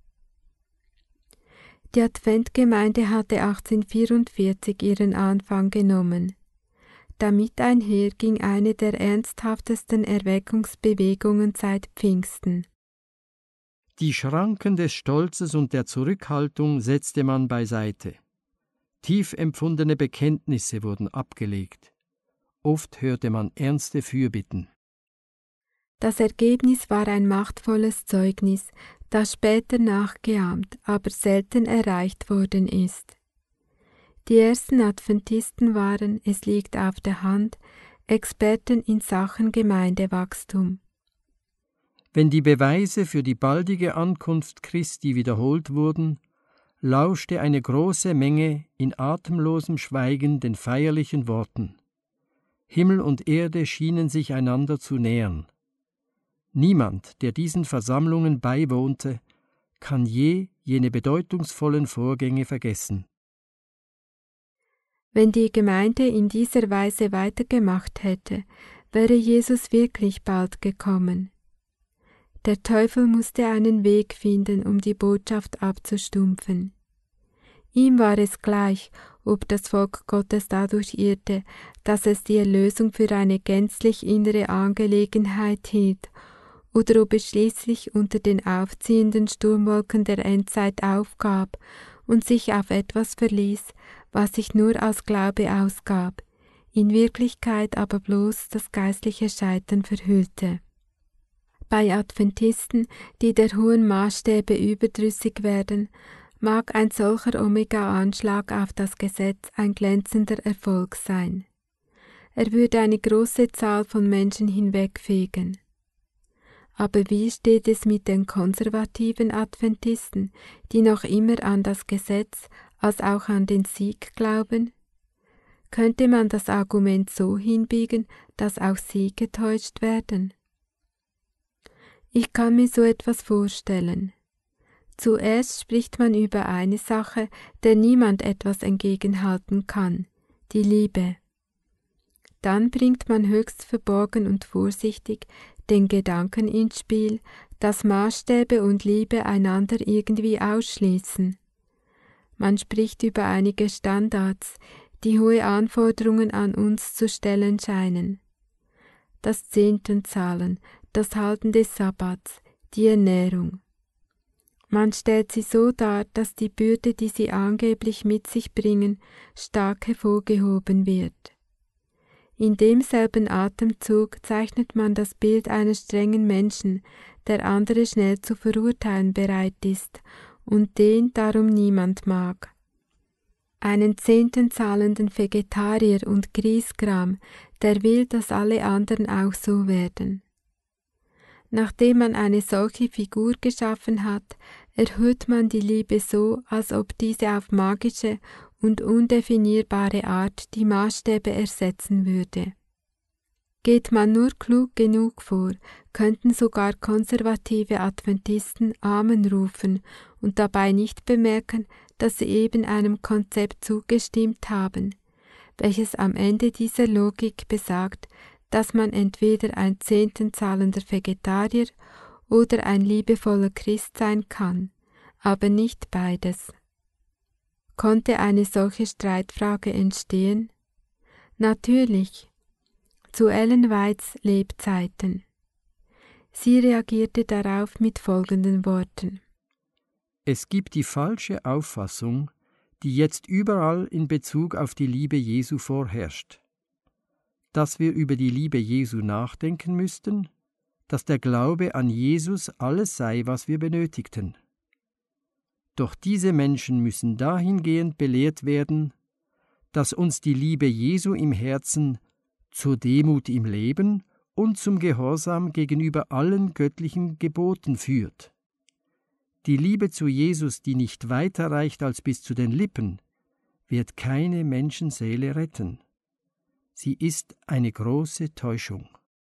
Die Adventgemeinde hatte 1844 ihren Anfang genommen. Damit einher ging eine der ernsthaftesten Erweckungsbewegungen seit Pfingsten. Die Schranken des Stolzes und der Zurückhaltung setzte man beiseite. Tief empfundene Bekenntnisse wurden abgelegt. Oft hörte man ernste Fürbitten. Das Ergebnis war ein machtvolles Zeugnis, das später nachgeahmt, aber selten erreicht worden ist. Die ersten Adventisten waren, es liegt auf der Hand, Experten in Sachen Gemeindewachstum. Wenn die Beweise für die baldige Ankunft Christi wiederholt wurden, lauschte eine große Menge in atemlosem Schweigen den feierlichen Worten. Himmel und Erde schienen sich einander zu nähern. Niemand, der diesen Versammlungen beiwohnte, kann je jene bedeutungsvollen Vorgänge vergessen. Wenn die Gemeinde in dieser Weise weitergemacht hätte, wäre Jesus wirklich bald gekommen. Der Teufel musste einen Weg finden, um die Botschaft abzustumpfen. Ihm war es gleich, ob das Volk Gottes dadurch irrte, dass es die Erlösung für eine gänzlich innere Angelegenheit hielt, oder ob es schließlich unter den aufziehenden Sturmwolken der Endzeit aufgab und sich auf etwas verließ, was sich nur als Glaube ausgab, in Wirklichkeit aber bloß das geistliche Scheitern verhüllte. Bei Adventisten, die der hohen Maßstäbe überdrüssig werden, mag ein solcher Omega-Anschlag auf das Gesetz ein glänzender Erfolg sein. Er würde eine große Zahl von Menschen hinwegfegen. Aber wie steht es mit den konservativen Adventisten, die noch immer an das Gesetz als auch an den Sieg glauben? Könnte man das Argument so hinbiegen, dass auch sie getäuscht werden? Ich kann mir so etwas vorstellen. Zuerst spricht man über eine Sache, der niemand etwas entgegenhalten kann, die Liebe. Dann bringt man höchst verborgen und vorsichtig den Gedanken ins Spiel, dass Maßstäbe und Liebe einander irgendwie ausschließen. Man spricht über einige Standards, die hohe Anforderungen an uns zu stellen scheinen. Das Zehntenzahlen, das Halten des Sabbats, die Ernährung. Man stellt sie so dar, dass die Bürde, die sie angeblich mit sich bringen, stark hervorgehoben wird. In demselben Atemzug zeichnet man das Bild eines strengen Menschen, der andere schnell zu verurteilen bereit ist und den darum niemand mag. Einen Zehnten zahlenden Vegetarier und Griesgram, der will, dass alle anderen auch so werden. Nachdem man eine solche Figur geschaffen hat, erhöht man die Liebe so, als ob diese auf magische und undefinierbare Art die Maßstäbe ersetzen würde. Geht man nur klug genug vor, könnten sogar konservative Adventisten Amen rufen und dabei nicht bemerken, dass sie eben einem Konzept zugestimmt haben, welches am Ende dieser Logik besagt, dass man entweder ein Zehnten zahlender Vegetarier oder ein liebevoller Christ sein kann, aber nicht beides. Konnte eine solche Streitfrage entstehen? Natürlich. Zu Ellen Whites Lebzeiten. Sie reagierte darauf mit folgenden Worten: Es gibt die falsche Auffassung, die jetzt überall in Bezug auf die Liebe Jesu vorherrscht. Dass wir über die Liebe Jesu nachdenken müssten, dass der Glaube an Jesus alles sei, was wir benötigten. Doch diese Menschen müssen dahingehend belehrt werden, dass uns die Liebe Jesu im Herzen zur Demut im Leben und zum Gehorsam gegenüber allen göttlichen Geboten führt. Die Liebe zu Jesus, die nicht weiter reicht als bis zu den Lippen, wird keine Menschenseele retten. Sie ist eine große Täuschung.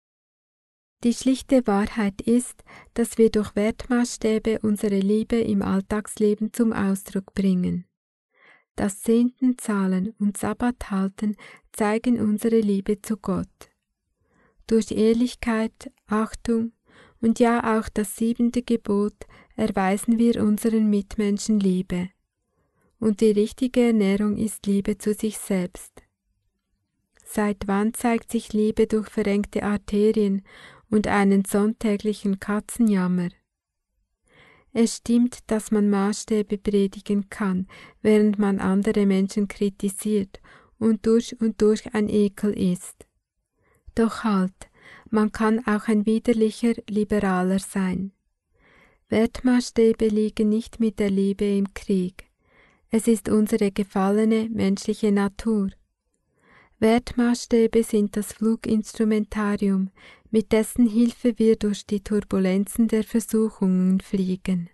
Die schlichte Wahrheit ist, dass wir durch Wertmaßstäbe unsere Liebe im Alltagsleben zum Ausdruck bringen. Das Zehnten zahlen und Sabbat halten zeigen unsere Liebe zu Gott. Durch Ehrlichkeit, Achtung und ja auch das 7. Gebot erweisen wir unseren Mitmenschen Liebe. Und die richtige Ernährung ist Liebe zu sich selbst. Seit wann zeigt sich Liebe durch verengte Arterien und einen sonntäglichen Katzenjammer? Es stimmt, dass man Maßstäbe predigen kann, während man andere Menschen kritisiert und durch ein Ekel ist. Doch halt, man kann auch ein widerlicher Liberaler sein. Wertmaßstäbe liegen nicht mit der Liebe im Krieg. Es ist unsere gefallene menschliche Natur. Wertmaßstäbe sind das Fluginstrumentarium, mit dessen Hilfe wir durch die Turbulenzen der Versuchungen fliegen.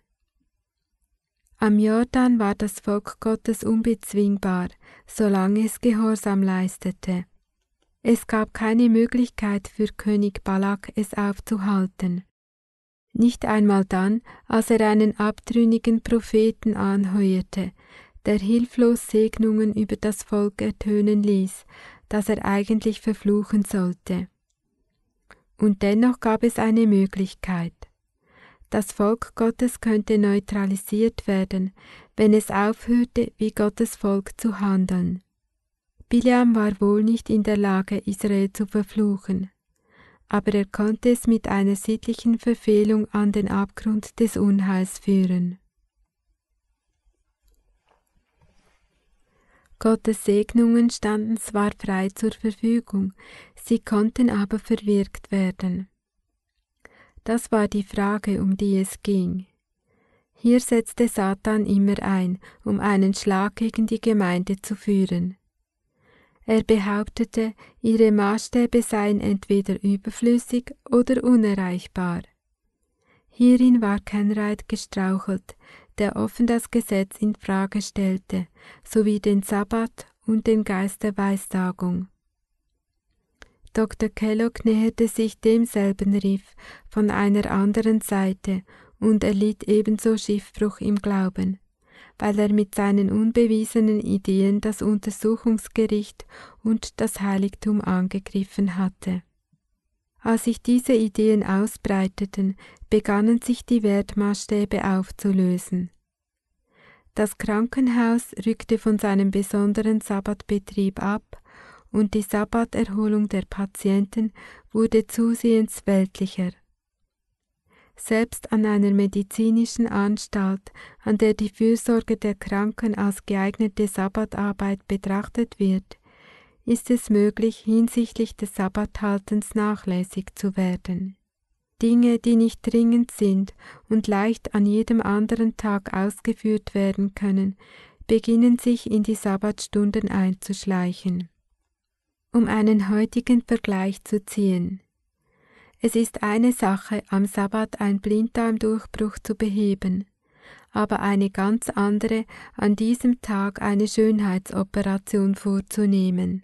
Am Jordan war das Volk Gottes unbezwingbar, solange es Gehorsam leistete. Es gab keine Möglichkeit für König Balak, es aufzuhalten. Nicht einmal dann, als er einen abtrünnigen Propheten anheuerte, der hilflos Segnungen über das Volk ertönen ließ, das er eigentlich verfluchen sollte. Und dennoch gab es eine Möglichkeit. Das Volk Gottes könnte neutralisiert werden, wenn es aufhörte, wie Gottes Volk zu handeln. Bileam war wohl nicht in der Lage, Israel zu verfluchen, aber er konnte es mit einer sittlichen Verfehlung an den Abgrund des Unheils führen. Gottes Segnungen standen zwar frei zur Verfügung, sie konnten aber verwirkt werden. Das war die Frage, um die es ging. Hier setzte Satan immer ein, um einen Schlag gegen die Gemeinde zu führen. Er behauptete, ihre Maßstäbe seien entweder überflüssig oder unerreichbar. Hierin war Kenwright gestrauchelt, der offen das Gesetz in Frage stellte, sowie den Sabbat und den Geist der Weissagung. Dr. Kellogg näherte sich demselben Riff von einer anderen Seite und erlitt ebenso Schiffbruch im Glauben, weil er mit seinen unbewiesenen Ideen das Untersuchungsgericht und das Heiligtum angegriffen hatte. Als sich diese Ideen ausbreiteten, begannen sich die Wertmaßstäbe aufzulösen. Das Krankenhaus rückte von seinem besonderen Sabbatbetrieb ab und die Sabbaterholung der Patienten wurde zusehends weltlicher. Selbst an einer medizinischen Anstalt, an der die Fürsorge der Kranken als geeignete Sabbatarbeit betrachtet wird, ist es möglich, hinsichtlich des Sabbathaltens nachlässig zu werden. Dinge, die nicht dringend sind und leicht an jedem anderen Tag ausgeführt werden können, beginnen sich in die Sabbatstunden einzuschleichen. Um einen heutigen Vergleich zu ziehen. Es ist eine Sache, am Sabbat ein Blinddarmdurchbruch zu beheben, aber eine ganz andere, an diesem Tag eine Schönheitsoperation vorzunehmen.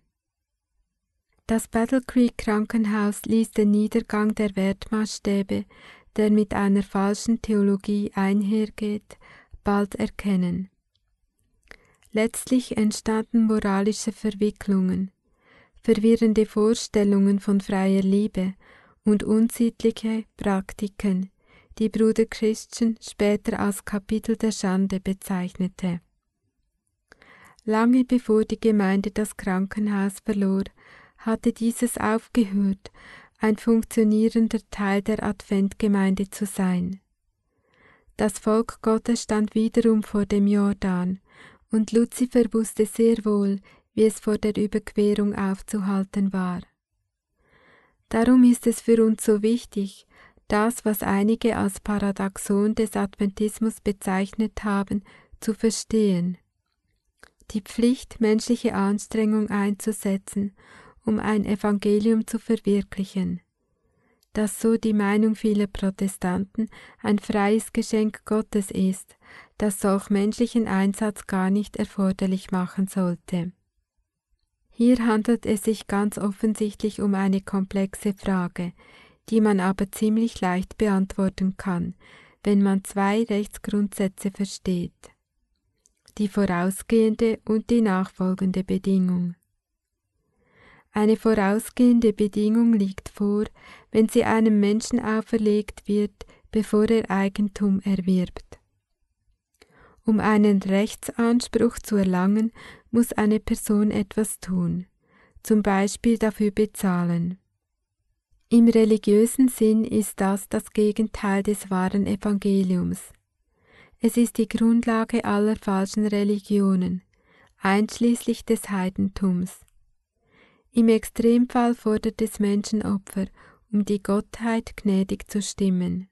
Das Battle Creek Krankenhaus ließ den Niedergang der Wertmaßstäbe, der mit einer falschen Theologie einhergeht, bald erkennen. Letztlich entstanden moralische Verwicklungen, verwirrende Vorstellungen von freier Liebe und unsittliche Praktiken, die Bruder Christian später als Kapitel der Schande bezeichnete. Lange bevor die Gemeinde das Krankenhaus verlor, hatte dieses aufgehört, ein funktionierender Teil der Adventgemeinde zu sein. Das Volk Gottes stand wiederum vor dem Jordan, und Luzifer wusste sehr wohl, wie es vor der Überquerung aufzuhalten war. Darum ist es für uns so wichtig, das, was einige als Paradoxon des Adventismus bezeichnet haben, zu verstehen. Die Pflicht, menschliche Anstrengung einzusetzen, um ein Evangelium zu verwirklichen, dass so die Meinung vieler Protestanten ein freies Geschenk Gottes ist, das solch menschlichen Einsatz gar nicht erforderlich machen sollte. Hier handelt es sich ganz offensichtlich um eine komplexe Frage, die man aber ziemlich leicht beantworten kann, wenn man zwei Rechtsgrundsätze versteht: die vorausgehende und die nachfolgende Bedingung. Eine vorausgehende Bedingung liegt vor, wenn sie einem Menschen auferlegt wird, bevor er Eigentum erwirbt. Um einen Rechtsanspruch zu erlangen, muss eine Person etwas tun, zum Beispiel dafür bezahlen. Im religiösen Sinn ist das Gegenteil des wahren Evangeliums. Es ist die Grundlage aller falschen Religionen, einschließlich des Heidentums. Im Extremfall fordert es Menschenopfer, um die Gottheit gnädig zu stimmen.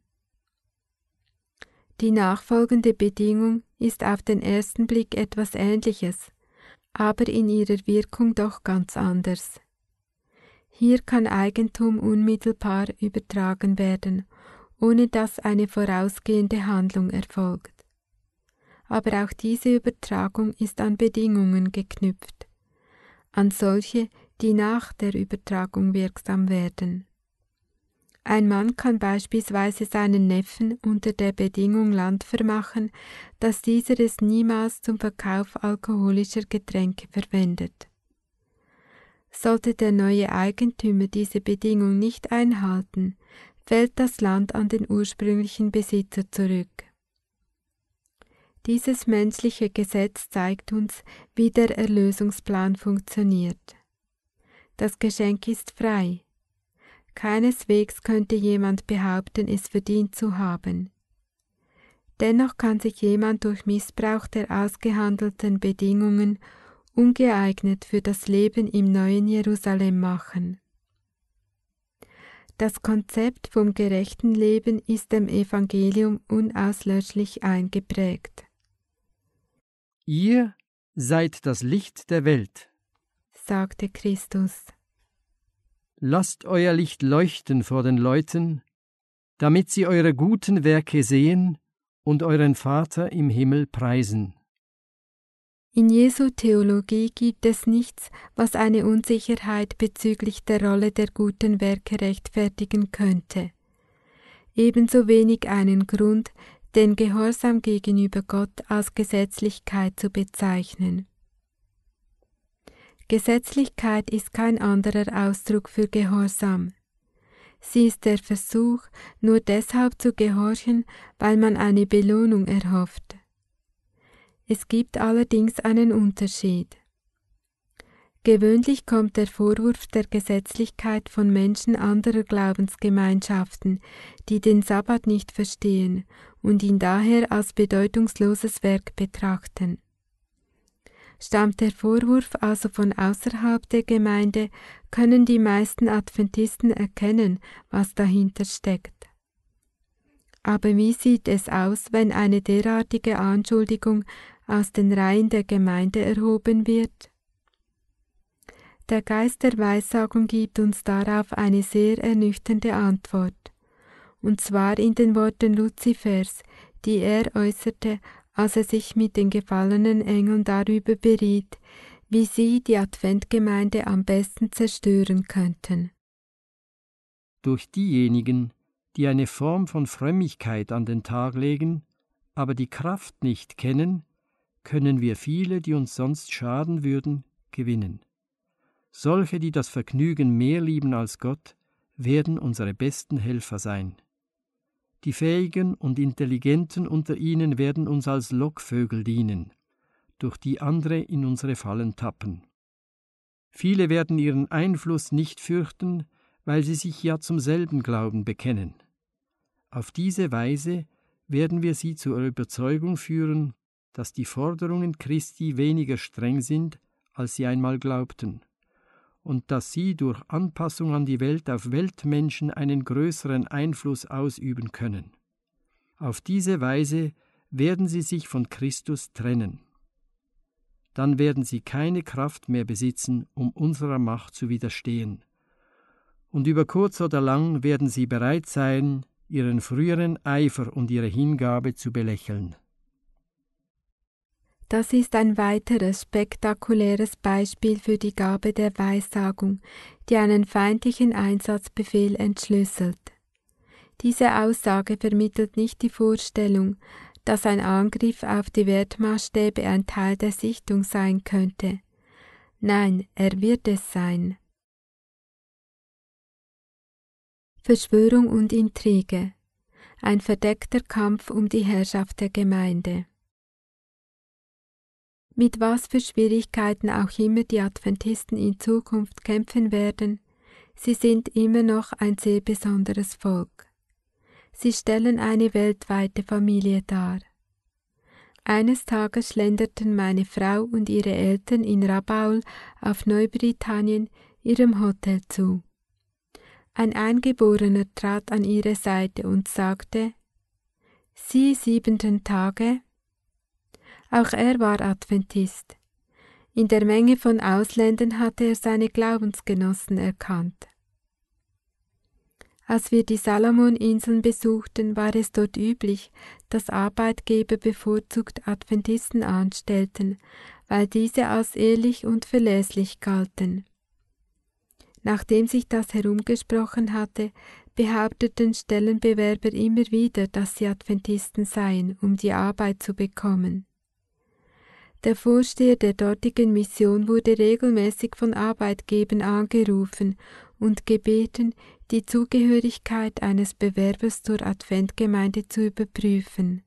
Die nachfolgende Bedingung ist auf den ersten Blick etwas Ähnliches, aber in ihrer Wirkung doch ganz anders. Hier kann Eigentum unmittelbar übertragen werden, ohne dass eine vorausgehende Handlung erfolgt. Aber auch diese Übertragung ist an Bedingungen geknüpft, an solche, die nach der Übertragung wirksam werden. Ein Mann kann beispielsweise seinen Neffen unter der Bedingung landvermachen, dass dieser es niemals zum Verkauf alkoholischer Getränke verwendet. Sollte der neue Eigentümer diese Bedingung nicht einhalten, fällt das Land an den ursprünglichen Besitzer zurück. Dieses menschliche Gesetz zeigt uns, wie der Erlösungsplan funktioniert. Das Geschenk ist frei. Keineswegs könnte jemand behaupten, es verdient zu haben. Dennoch kann sich jemand durch Missbrauch der ausgehandelten Bedingungen ungeeignet für das Leben im neuen Jerusalem machen. Das Konzept vom gerechten Leben ist dem Evangelium unauslöschlich eingeprägt. Ihr seid das Licht der Welt, sagte Christus. Lasst euer Licht leuchten vor den Leuten, damit sie eure guten Werke sehen und euren Vater im Himmel preisen. In Jesu Theologie gibt es nichts, was eine Unsicherheit bezüglich der Rolle der guten Werke rechtfertigen könnte. Ebenso wenig einen Grund, den Gehorsam gegenüber Gott als Gesetzlichkeit zu bezeichnen. Gesetzlichkeit ist kein anderer Ausdruck für Gehorsam. Sie ist der Versuch, nur deshalb zu gehorchen, weil man eine Belohnung erhofft. Es gibt allerdings einen Unterschied. Gewöhnlich kommt der Vorwurf der Gesetzlichkeit von Menschen anderer Glaubensgemeinschaften, die den Sabbat nicht verstehen und ihn daher als bedeutungsloses Werk betrachten. Stammt der Vorwurf also von außerhalb der Gemeinde, können die meisten Adventisten erkennen, was dahinter steckt. Aber wie sieht es aus, wenn eine derartige Anschuldigung aus den Reihen der Gemeinde erhoben wird? Der Geist der Weissagung gibt uns darauf eine sehr ernüchternde Antwort, und zwar in den Worten Luzifers, die er äußerte, als er sich mit den gefallenen Engeln darüber beriet, wie sie die Adventgemeinde am besten zerstören könnten. Durch diejenigen, die eine Form von Frömmigkeit an den Tag legen, aber die Kraft nicht kennen, können wir viele, die uns sonst schaden würden, gewinnen. Solche, die das Vergnügen mehr lieben als Gott, werden unsere besten Helfer sein. Die Fähigen und Intelligenten unter ihnen werden uns als Lockvögel dienen, durch die andere in unsere Fallen tappen. Viele werden ihren Einfluss nicht fürchten, weil sie sich ja zum selben Glauben bekennen. Auf diese Weise werden wir sie zur Überzeugung führen, dass die Forderungen Christi weniger streng sind, als sie einmal glaubten, und dass sie durch Anpassung an die Welt auf Weltmenschen einen größeren Einfluss ausüben können. Auf diese Weise werden sie sich von Christus trennen. Dann werden sie keine Kraft mehr besitzen, um unserer Macht zu widerstehen. Und über kurz oder lang werden sie bereit sein, ihren früheren Eifer und ihre Hingabe zu belächeln. Das ist ein weiteres spektakuläres Beispiel für die Gabe der Weissagung, die einen feindlichen Einsatzbefehl entschlüsselt. Diese Aussage vermittelt nicht die Vorstellung, dass ein Angriff auf die Wertmaßstäbe ein Teil der Sichtung sein könnte. Nein, er wird es sein. Verschwörung und Intrige. Ein verdeckter Kampf um die Herrschaft der Gemeinde. Mit was für Schwierigkeiten auch immer die Adventisten in Zukunft kämpfen werden, sie sind immer noch ein sehr besonderes Volk. Sie stellen eine weltweite Familie dar. Eines Tages schlenderten meine Frau und ihre Eltern in Rabaul auf Neubritannien ihrem Hotel zu. Ein Eingeborener trat an ihre Seite und sagte: »Sie 7. Tage?« Auch er war Adventist. In der Menge von Ausländern hatte er seine Glaubensgenossen erkannt. Als wir die Salomoninseln besuchten, war es dort üblich, dass Arbeitgeber bevorzugt Adventisten anstellten, weil diese als ehrlich und verlässlich galten. Nachdem sich das herumgesprochen hatte, behaupteten Stellenbewerber immer wieder, dass sie Adventisten seien, um die Arbeit zu bekommen. Der Vorsteher der dortigen Mission wurde regelmäßig von Arbeitgebern angerufen und gebeten, die Zugehörigkeit eines Bewerbers zur Adventgemeinde zu überprüfen.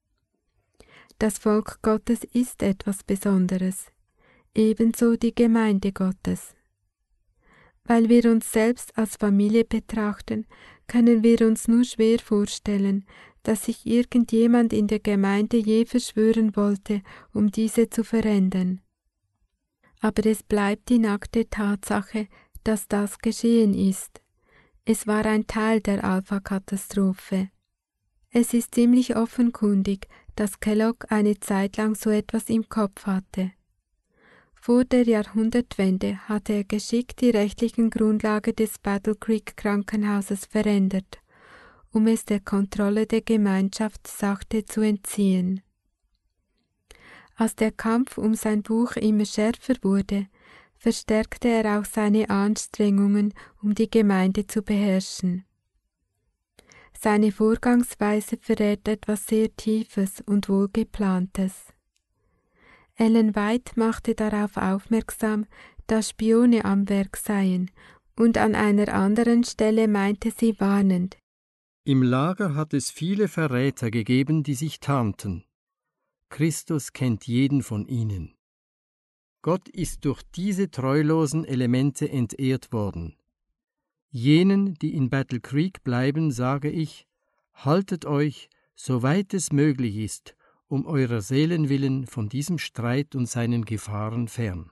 Das Volk Gottes ist etwas Besonderes, ebenso die Gemeinde Gottes. Weil wir uns selbst als Familie betrachten, können wir uns nur schwer vorstellen, dass sich irgendjemand in der Gemeinde je verschwören wollte, um diese zu verändern. Aber es bleibt die nackte Tatsache, dass das geschehen ist. Es war ein Teil der Alpha-Katastrophe. Es ist ziemlich offenkundig, dass Kellogg eine Zeit lang so etwas im Kopf hatte. Vor der Jahrhundertwende hatte er geschickt die rechtlichen Grundlagen des Battle Creek Krankenhauses verändert, um es der Kontrolle der Gemeinschaft sachte zu entziehen. Als der Kampf um sein Buch immer schärfer wurde, verstärkte er auch seine Anstrengungen, um die Gemeinde zu beherrschen. Seine Vorgangsweise verrät etwas sehr Tiefes und Wohlgeplantes. Ellen White machte darauf aufmerksam, dass Spione am Werk seien, und an einer anderen Stelle meinte sie warnend: Im Lager hat es viele Verräter gegeben, die sich tarnten. Christus kennt jeden von ihnen. Gott ist durch diese treulosen Elemente entehrt worden. Jenen, die in Battle Creek bleiben, sage ich: Haltet euch, soweit es möglich ist, um eurer Seelen willen von diesem Streit und seinen Gefahren fern.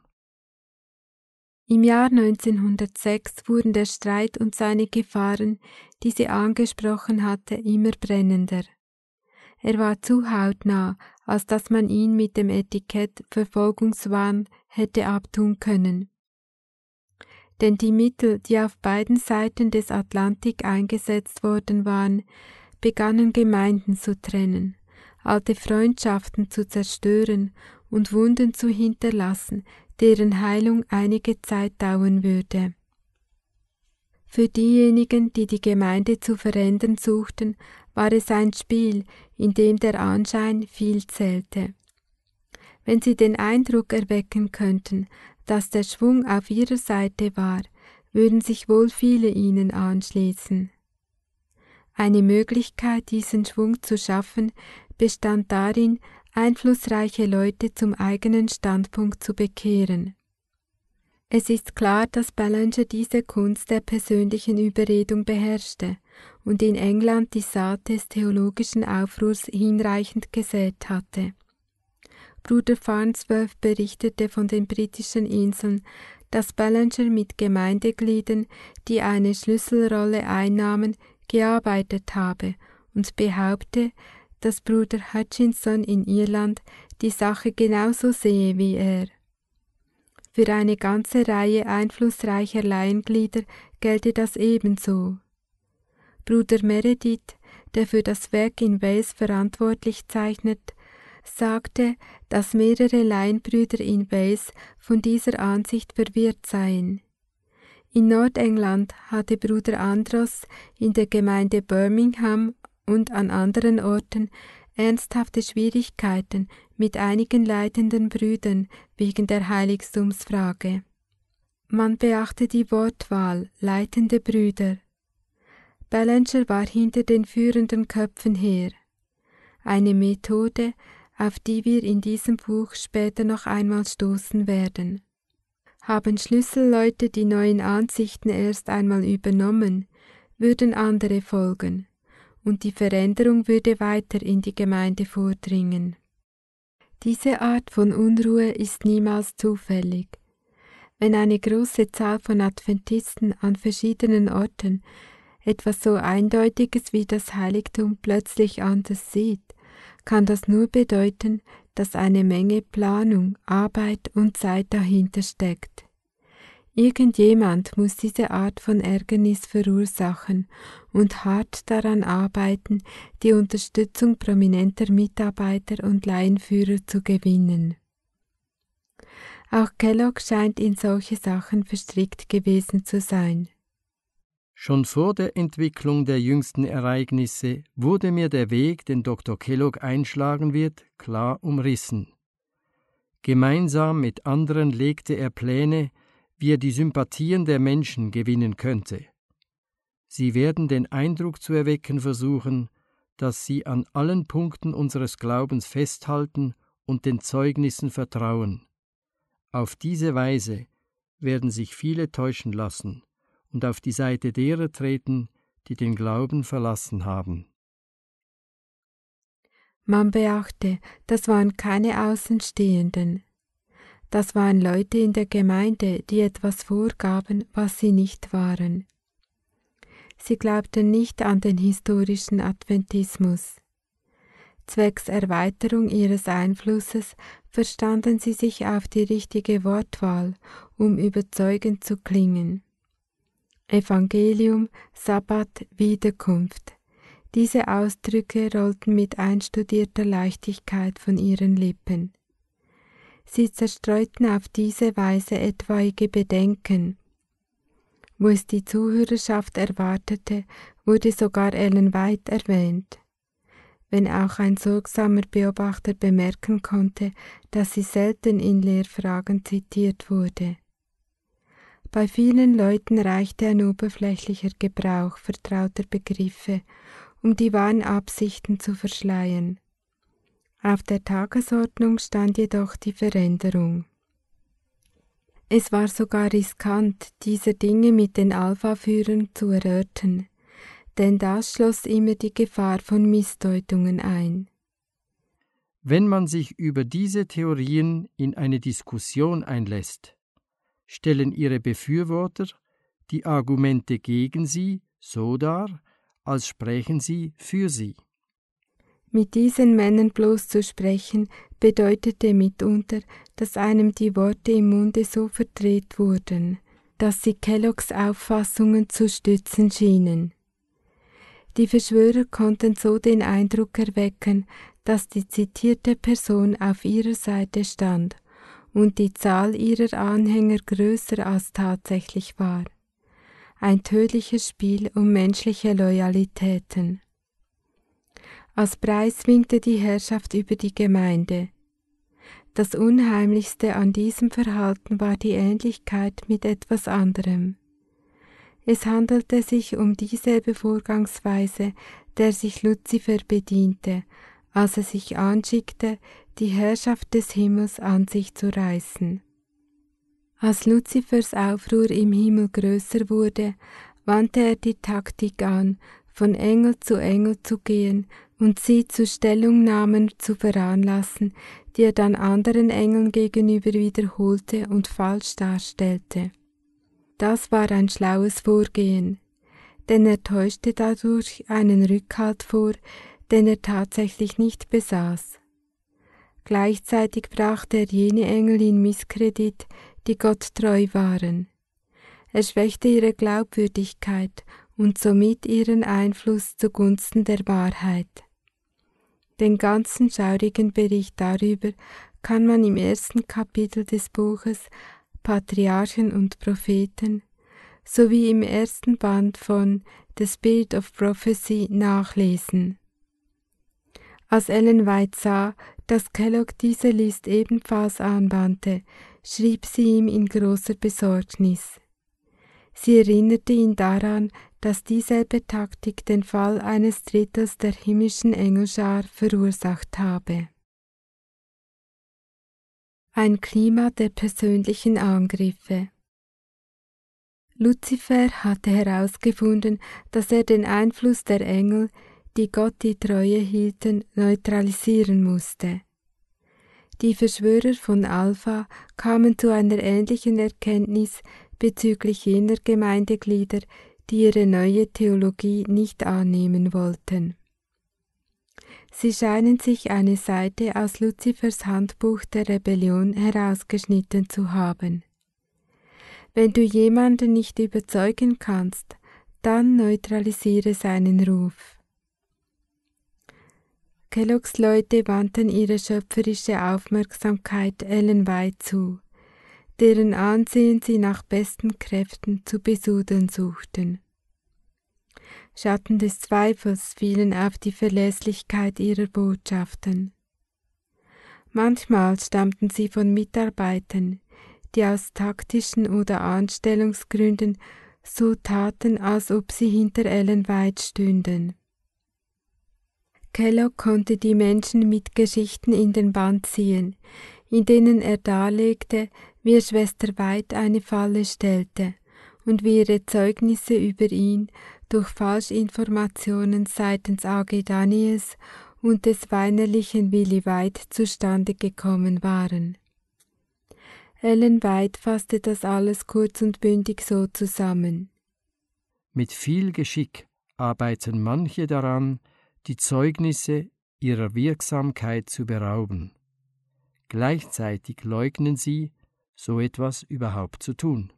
Im Jahr 1906 wurden der Streit und seine Gefahren, die sie angesprochen hatte, immer brennender. Er war zu hautnah, als dass man ihn mit dem Etikett Verfolgungswahn hätte abtun können. Denn die Mittel, die auf beiden Seiten des Atlantik eingesetzt worden waren, begannen Gemeinden zu trennen, alte Freundschaften zu zerstören und Wunden zu hinterlassen, deren Heilung einige Zeit dauern würde. Für diejenigen, die die Gemeinde zu verändern suchten, war es ein Spiel, in dem der Anschein viel zählte. Wenn sie den Eindruck erwecken könnten, dass der Schwung auf ihrer Seite war, würden sich wohl viele ihnen anschließen. Eine Möglichkeit, diesen Schwung zu schaffen, bestand darin, einflussreiche Leute zum eigenen Standpunkt zu bekehren. Es ist klar, dass Ballinger diese Kunst der persönlichen Überredung beherrschte und in England die Saat des theologischen Aufruhrs hinreichend gesät hatte. Bruder Farnsworth berichtete von den britischen Inseln, dass Ballenger mit Gemeindegliedern, die eine Schlüsselrolle einnahmen, gearbeitet habe und behaupte, dass Bruder Hutchinson in Irland die Sache genauso sehe wie er. Für eine ganze Reihe einflussreicher Laienglieder gelte das ebenso. Bruder Meredith, der für das Werk in Wales verantwortlich zeichnet, sagte, dass mehrere Laienbrüder in Wales von dieser Ansicht verwirrt seien. In Nordengland hatte Bruder Andros in der Gemeinde Birmingham und an anderen Orten ernsthafte Schwierigkeiten mit einigen leitenden Brüdern wegen der Heiligtumsfrage. Man beachte die Wortwahl leitende Brüder. Ballenger war hinter den führenden Köpfen her. Eine Methode, auf die wir in diesem Buch später noch einmal stoßen werden. Haben Schlüsselleute die neuen Ansichten erst einmal übernommen, würden andere folgen, und die Veränderung würde weiter in die Gemeinde vordringen. Diese Art von Unruhe ist niemals zufällig. Wenn eine große Zahl von Adventisten an verschiedenen Orten etwas so Eindeutiges wie das Heiligtum plötzlich anders sieht, kann das nur bedeuten, dass eine Menge Planung, Arbeit und Zeit dahinter steckt. Irgendjemand muss diese Art von Ärgernis verursachen und hart daran arbeiten, die Unterstützung prominenter Mitarbeiter und Laienführer zu gewinnen. Auch Kellogg scheint in solche Sachen verstrickt gewesen zu sein. Schon vor der Entwicklung der jüngsten Ereignisse wurde mir der Weg, den Dr. Kellogg einschlagen wird, klar umrissen. Gemeinsam mit anderen legte er Pläne, wie er die Sympathien der Menschen gewinnen könnte. Sie werden den Eindruck zu erwecken versuchen, dass sie an allen Punkten unseres Glaubens festhalten und den Zeugnissen vertrauen. Auf diese Weise werden sich viele täuschen lassen und auf die Seite derer treten, die den Glauben verlassen haben. Man beachte, das waren keine Außenstehenden. Das waren Leute in der Gemeinde, die etwas vorgaben, was sie nicht waren. Sie glaubten nicht an den historischen Adventismus. Zwecks Erweiterung ihres Einflusses verstanden sie sich auf die richtige Wortwahl, um überzeugend zu klingen. Evangelium, Sabbat, Wiederkunft. Diese Ausdrücke rollten mit einstudierter Leichtigkeit von ihren Lippen. Sie zerstreuten auf diese Weise etwaige Bedenken. Wo es die Zuhörerschaft erwartete, wurde sogar Ellen White erwähnt, wenn auch ein sorgsamer Beobachter bemerken konnte, dass sie selten in Lehrfragen zitiert wurde. Bei vielen Leuten reichte ein oberflächlicher Gebrauch vertrauter Begriffe, um die wahren Absichten zu verschleiern. Auf der Tagesordnung stand jedoch die Veränderung. Es war sogar riskant, diese Dinge mit den Alpha-Führern zu erörtern, denn das schloss immer die Gefahr von Missdeutungen ein. Wenn man sich über diese Theorien in eine Diskussion einlässt, stellen ihre Befürworter die Argumente gegen sie so dar, als sprächen sie für sie. Mit diesen Männern bloß zu sprechen, bedeutete mitunter, dass einem die Worte im Munde so verdreht wurden, dass sie Kelloggs Auffassungen zu stützen schienen. Die Verschwörer konnten so den Eindruck erwecken, dass die zitierte Person auf ihrer Seite stand und die Zahl ihrer Anhänger größer als tatsächlich war. Ein tödliches Spiel um menschliche Loyalitäten. Als Preis winkte die Herrschaft über die Gemeinde. Das Unheimlichste an diesem Verhalten war die Ähnlichkeit mit etwas anderem. Es handelte sich um dieselbe Vorgangsweise, der sich Luzifer bediente, als er sich anschickte, die Herrschaft des Himmels an sich zu reißen. Als Luzifers Aufruhr im Himmel größer wurde, wandte er die Taktik an, von Engel zu gehen und sie zu Stellungnahmen zu veranlassen, die er dann anderen Engeln gegenüber wiederholte und falsch darstellte. Das war ein schlaues Vorgehen, denn er täuschte dadurch einen Rückhalt vor, den er tatsächlich nicht besaß. Gleichzeitig brachte er jene Engel in Misskredit, die Gott treu waren. Er schwächte ihre Glaubwürdigkeit und somit ihren Einfluss zugunsten der Wahrheit. Den ganzen schaurigen Bericht darüber kann man im 1. Kapitel des Buches Patriarchen und Propheten sowie im 1. Band von The Spirit of Prophecy nachlesen. Als Ellen White sah, dass Kellogg diese List ebenfalls anwandte, schrieb sie ihm in großer Besorgnis. Sie erinnerte ihn daran, dass dieselbe Taktik den Fall eines Drittels der himmlischen Engelschar verursacht habe. Ein Klima der persönlichen Angriffe. Luzifer hatte herausgefunden, dass er den Einfluss der Engel, die Gott die Treue hielten, neutralisieren musste. Die Verschwörer von Alpha kamen zu einer ähnlichen Erkenntnis bezüglich jener Gemeindeglieder, die ihre neue Theologie nicht annehmen wollten. Sie scheinen sich eine Seite aus Luzifers Handbuch der Rebellion herausgeschnitten zu haben. Wenn du jemanden nicht überzeugen kannst, dann neutralisiere seinen Ruf. Kelloggs Leute wandten ihre schöpferische Aufmerksamkeit Ellen White zu, deren Ansehen sie nach besten Kräften zu besudeln suchten. Schatten des Zweifels fielen auf die Verlässlichkeit ihrer Botschaften. Manchmal stammten sie von Mitarbeitern, die aus taktischen oder Anstellungsgründen so taten, als ob sie hinter Ellen White stünden. Kellogg konnte die Menschen mit Geschichten in den Bann ziehen, in denen er darlegte, wie er Schwester White eine Falle stellte und wie ihre Zeugnisse über ihn durch Falschinformationen seitens A.G. Daniels und des weinerlichen Willy White zustande gekommen waren. Ellen White fasste das alles kurz und bündig so zusammen. Mit viel Geschick arbeiten manche daran, die Zeugnisse ihrer Wirksamkeit zu berauben. Gleichzeitig leugnen sie, so etwas überhaupt zu tun.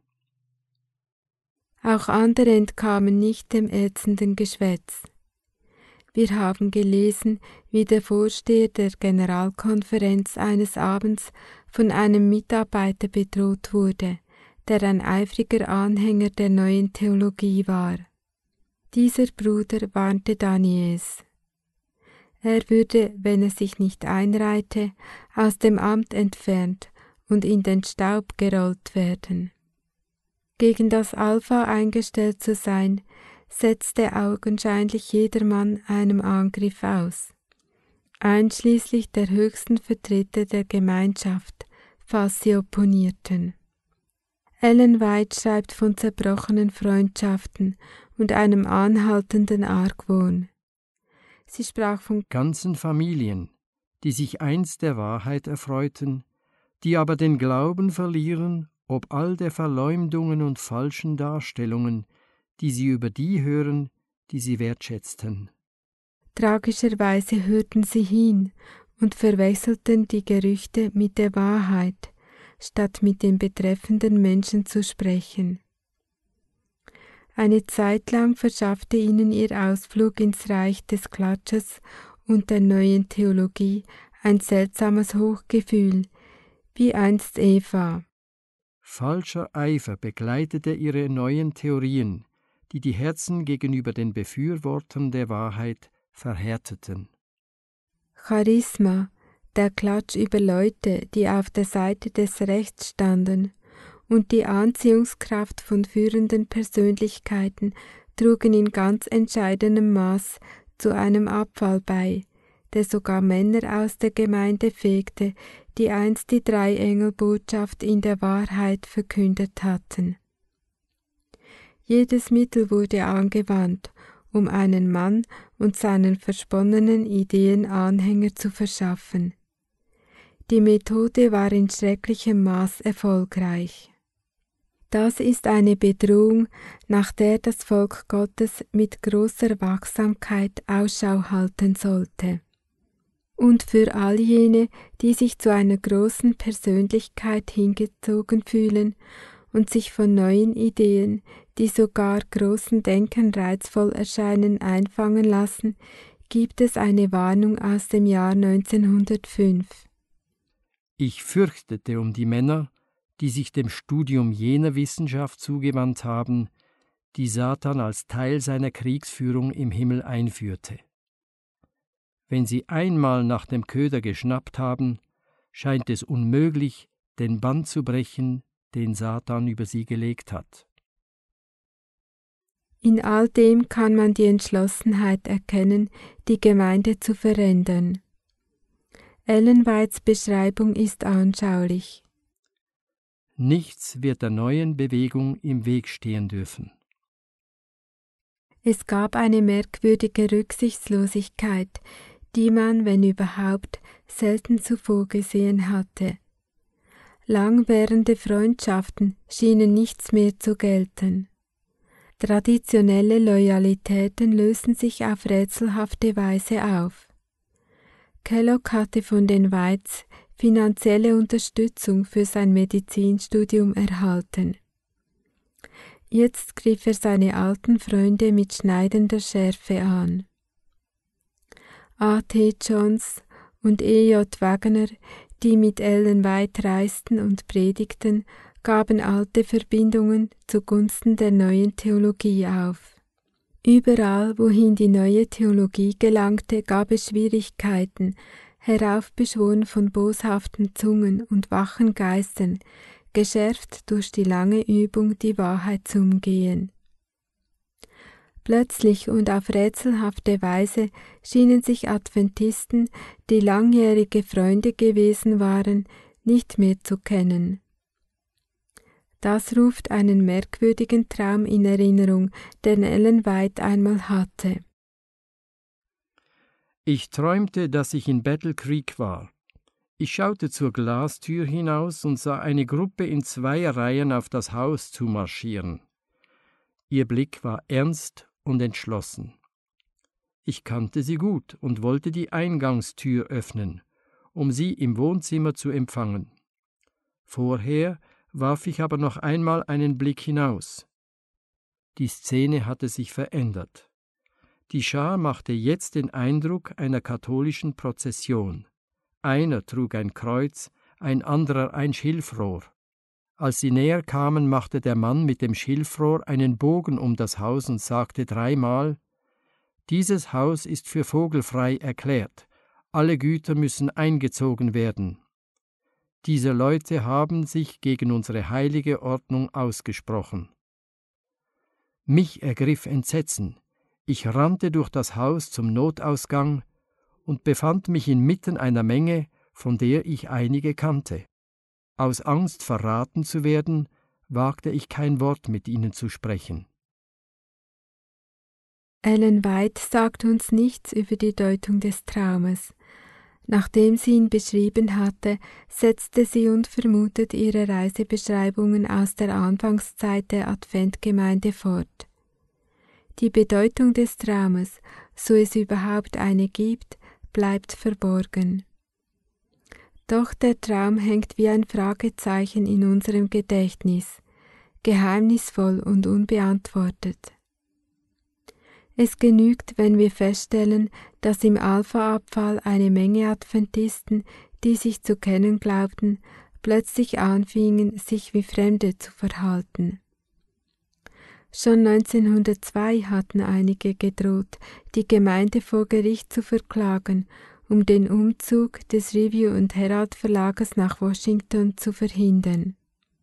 Auch andere entkamen nicht dem ätzenden Geschwätz. Wir haben gelesen, wie der Vorsteher der Generalkonferenz eines Abends von einem Mitarbeiter bedroht wurde, der ein eifriger Anhänger der neuen Theologie war. Dieser Bruder warnte Daniels. Er würde, wenn er sich nicht einreihte, aus dem Amt entfernt und in den Staub gerollt werden. Gegen das Alpha eingestellt zu sein, setzte augenscheinlich jedermann einem Angriff aus, einschließlich der höchsten Vertreter der Gemeinschaft, falls sie opponierten. Ellen White schreibt von zerbrochenen Freundschaften und einem anhaltenden Argwohn. Sie sprach von ganzen Familien, die sich einst der Wahrheit erfreuten, die aber den Glauben verlieren, ob all der Verleumdungen und falschen Darstellungen, die sie über die hören, die sie wertschätzten. Tragischerweise hörten sie hin und verwechselten die Gerüchte mit der Wahrheit, statt mit den betreffenden Menschen zu sprechen. Eine Zeit lang verschaffte ihnen ihr Ausflug ins Reich des Klatsches und der neuen Theologie ein seltsames Hochgefühl, wie einst Eva. Falscher Eifer begleitete ihre neuen Theorien, die die Herzen gegenüber den Befürwortern der Wahrheit verhärteten. Charisma, der Klatsch über Leute, die auf der Seite des Rechts standen, und die Anziehungskraft von führenden Persönlichkeiten trugen in ganz entscheidendem Maß zu einem Abfall bei, der sogar Männer aus der Gemeinde fegte, die einst die Drei-Engel-Botschaft in der Wahrheit verkündet hatten. Jedes Mittel wurde angewandt, um einen Mann und seinen versponnenen Ideen Anhänger zu verschaffen. Die Methode war in schrecklichem Maß erfolgreich. Das ist eine Bedrohung, nach der das Volk Gottes mit großer Wachsamkeit Ausschau halten sollte. Und für all jene, die sich zu einer großen Persönlichkeit hingezogen fühlen und sich von neuen Ideen, die sogar großen Denkern reizvoll erscheinen, einfangen lassen, gibt es eine Warnung aus dem Jahr 1905. Ich fürchtete um die Männer, die sich dem Studium jener Wissenschaft zugewandt haben, die Satan als Teil seiner Kriegsführung im Himmel einführte. Wenn sie einmal nach dem Köder geschnappt haben, scheint es unmöglich, den Bann zu brechen, den Satan über sie gelegt hat. In all dem kann man die Entschlossenheit erkennen, die Gemeinde zu verändern. Ellen Whites Beschreibung ist anschaulich. Nichts wird der neuen Bewegung im Weg stehen dürfen. Es gab eine merkwürdige Rücksichtslosigkeit, die man, wenn überhaupt, selten zuvor gesehen hatte. Langwährende Freundschaften schienen nichts mehr zu gelten. Traditionelle Loyalitäten lösen sich auf rätselhafte Weise auf. Kellogg hatte von den Whites finanzielle Unterstützung für sein Medizinstudium erhalten. Jetzt griff er seine alten Freunde mit schneidender Schärfe an. A.T. Jones und E.J. Wagner, die mit Ellen White reisten und predigten, gaben alte Verbindungen zugunsten der neuen Theologie auf. Überall, wohin die neue Theologie gelangte, gab es Schwierigkeiten, heraufbeschworen von boshaften Zungen und wachen Geistern, geschärft durch die lange Übung, die Wahrheit zu umgehen. Plötzlich und auf rätselhafte Weise schienen sich Adventisten, die langjährige Freunde gewesen waren, nicht mehr zu kennen. Das ruft einen merkwürdigen Traum in Erinnerung, den Ellen White einmal hatte. Ich träumte, dass ich in Battle Creek war. Ich schaute zur Glastür hinaus und sah eine Gruppe in 2 Reihen auf das Haus zumarschieren. Ihr Blick war ernst und entschlossen. Ich kannte sie gut und wollte die Eingangstür öffnen, um sie im Wohnzimmer zu empfangen. Vorher warf ich aber noch einmal einen Blick hinaus. Die Szene hatte sich verändert. Die Schar machte jetzt den Eindruck einer katholischen Prozession. Einer trug ein Kreuz, ein anderer ein Schilfrohr. Als sie näher kamen, machte der Mann mit dem Schilfrohr einen Bogen um das Haus und sagte 3-mal: »Dieses Haus ist für vogelfrei erklärt. Alle Güter müssen eingezogen werden. Diese Leute haben sich gegen unsere heilige Ordnung ausgesprochen.« Mich ergriff Entsetzen. Ich rannte durch das Haus zum Notausgang und befand mich inmitten einer Menge, von der ich einige kannte. Aus Angst, verraten zu werden, wagte ich kein Wort mit ihnen zu sprechen. Ellen White sagt uns nichts über die Deutung des Traumes. Nachdem sie ihn beschrieben hatte, setzte sie unvermutet ihre Reisebeschreibungen aus der Anfangszeit der Adventgemeinde fort. Die Bedeutung des Traumes, so es überhaupt eine gibt, bleibt verborgen. Doch der Traum hängt wie ein Fragezeichen in unserem Gedächtnis, geheimnisvoll und unbeantwortet. Es genügt, wenn wir feststellen, dass im Alpha-Abfall eine Menge Adventisten, die sich zu kennen glaubten, plötzlich anfingen, sich wie Fremde zu verhalten. Schon 1902 hatten einige gedroht, die Gemeinde vor Gericht zu verklagen, um den Umzug des Review und Herald Verlages nach Washington zu verhindern.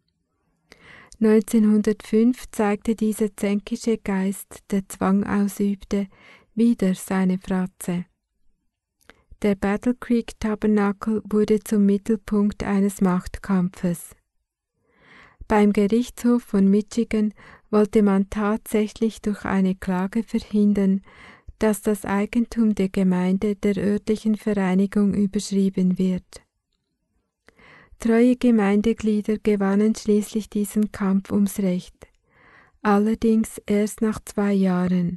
1905 zeigte dieser zänkische Geist, der Zwang ausübte, wieder seine Fratze. Der Battle Creek Tabernakel wurde zum Mittelpunkt eines Machtkampfes. Beim Gerichtshof von Michigan wollte man tatsächlich durch eine Klage verhindern, dass das Eigentum der Gemeinde der örtlichen Vereinigung überschrieben wird. Treue Gemeindeglieder gewannen schließlich diesen Kampf ums Recht, allerdings erst nach 2 Jahren.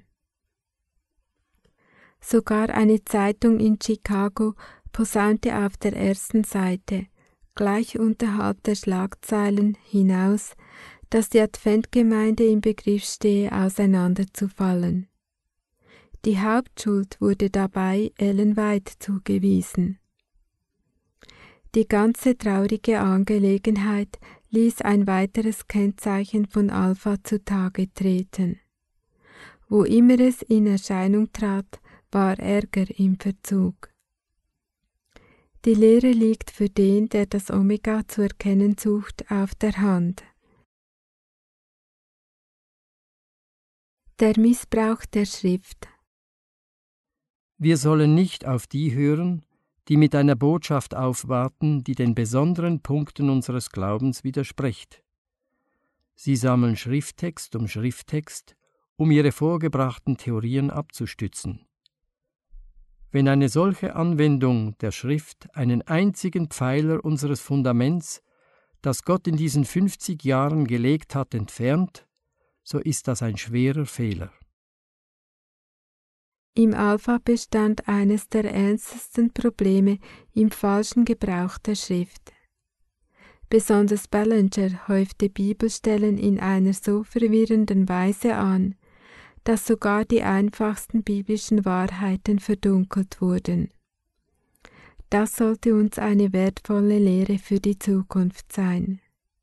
Sogar eine Zeitung in Chicago posaunte auf der ersten Seite, gleich unterhalb der Schlagzeilen hinaus, dass die Adventgemeinde im Begriff stehe, auseinanderzufallen. Die Hauptschuld wurde dabei Ellen White zugewiesen. Die ganze traurige Angelegenheit ließ ein weiteres Kennzeichen von Alpha zutage treten. Wo immer es in Erscheinung trat, war Ärger im Verzug. Die Lehre liegt für den, der das Omega zu erkennen sucht, auf der Hand. Der Missbrauch der Schrift. Wir sollen nicht auf die hören, die mit einer Botschaft aufwarten, die den besonderen Punkten unseres Glaubens widerspricht. Sie sammeln Schrifttext, um ihre vorgebrachten Theorien abzustützen. Wenn eine solche Anwendung der Schrift einen einzigen Pfeiler unseres Fundaments, das Gott in diesen 50 Jahren gelegt hat, entfernt, so ist das ein schwerer Fehler. Im Alpha bestand eines der ernstesten Probleme im falschen Gebrauch der Schrift. Besonders Ballinger häufte Bibelstellen in einer so verwirrenden Weise an, dass sogar die einfachsten biblischen Wahrheiten verdunkelt wurden. Das sollte uns eine wertvolle Lehre für die Zukunft sein.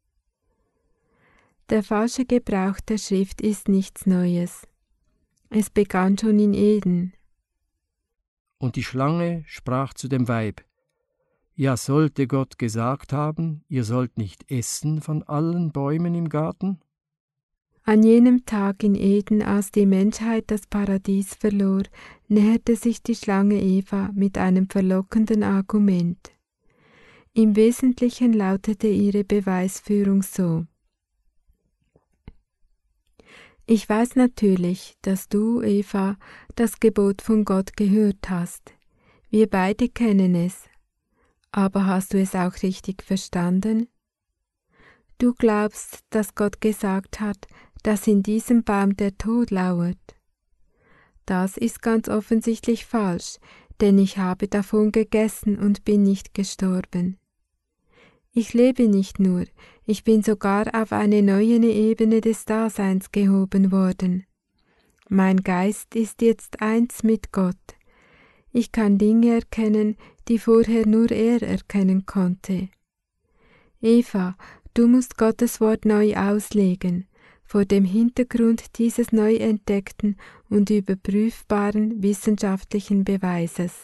Der falsche Gebrauch der Schrift ist nichts Neues. Es begann schon in Eden. Und die Schlange sprach zu dem Weib: Ja, sollte Gott gesagt haben, ihr sollt nicht essen von allen Bäumen im Garten? An jenem Tag in Eden, als die Menschheit das Paradies verlor, näherte sich die Schlange Eva mit einem verlockenden Argument. Im Wesentlichen lautete ihre Beweisführung so: Ich weiß natürlich, dass du, Eva, das Gebot von Gott gehört hast. Wir beide kennen es. Aber hast du es auch richtig verstanden? Du glaubst, dass Gott gesagt hat, dass in diesem Baum der Tod lauert. Das ist ganz offensichtlich falsch, denn ich habe davon gegessen und bin nicht gestorben. Ich lebe nicht nur, ich bin sogar auf eine neue Ebene des Daseins gehoben worden. Mein Geist ist jetzt eins mit Gott. Ich kann Dinge erkennen, die vorher nur er erkennen konnte. Eva, du musst Gottes Wort neu auslegen, vor dem Hintergrund dieses neu entdeckten und überprüfbaren wissenschaftlichen Beweises.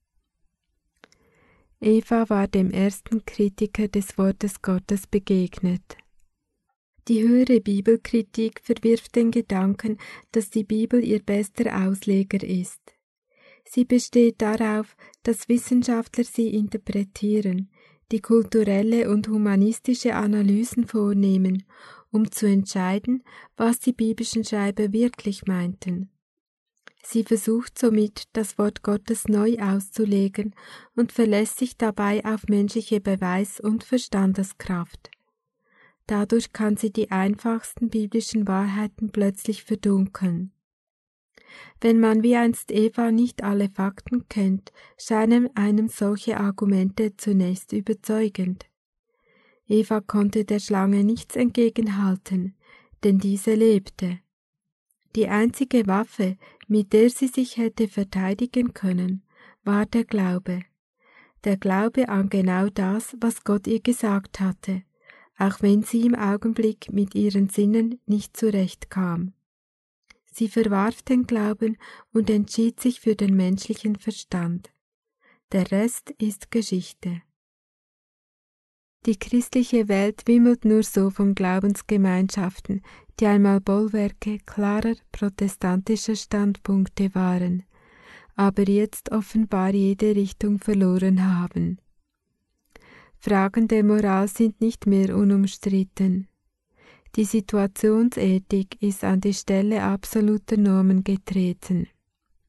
Eva war dem ersten Kritiker des Wortes Gottes begegnet. Die höhere Bibelkritik verwirft den Gedanken, dass die Bibel ihr bester Ausleger ist. Sie besteht darauf, dass Wissenschaftler sie interpretieren, die kulturelle und humanistische Analysen vornehmen, um zu entscheiden, was die biblischen Schreiber wirklich meinten. Sie versucht somit, das Wort Gottes neu auszulegen und verlässt sich dabei auf menschliche Beweis- und Verstandeskraft. Dadurch kann sie die einfachsten biblischen Wahrheiten plötzlich verdunkeln. Wenn man wie einst Eva nicht alle Fakten kennt, scheinen einem solche Argumente zunächst überzeugend. Eva konnte der Schlange nichts entgegenhalten, denn diese lebte. Die einzige Waffe, mit der sie sich hätte verteidigen können, war der Glaube. Der Glaube an genau das, was Gott ihr gesagt hatte, auch wenn sie im Augenblick mit ihren Sinnen nicht zurechtkam. Sie verwarf den Glauben und entschied sich für den menschlichen Verstand. Der Rest ist Geschichte. Die christliche Welt wimmelt nur so von Glaubensgemeinschaften, die einmal Bollwerke klarer protestantischer Standpunkte waren, aber jetzt offenbar jede Richtung verloren haben. Fragen der Moral sind nicht mehr unumstritten. Die Situationsethik ist an die Stelle absoluter Normen getreten.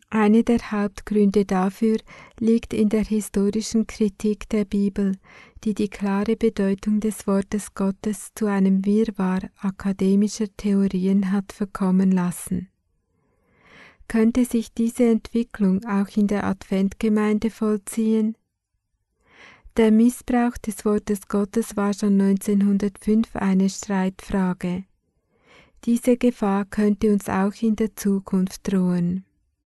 Einer der Hauptgründe dafür liegt in der historischen Kritik der Bibel, die die klare Bedeutung des Wortes Gottes zu einem Wirrwarr akademischer Theorien hat verkommen lassen. Könnte sich diese Entwicklung auch in der Adventgemeinde vollziehen? Der Missbrauch des Wortes Gottes war schon 1905 eine Streitfrage. Diese Gefahr könnte uns auch in der Zukunft drohen.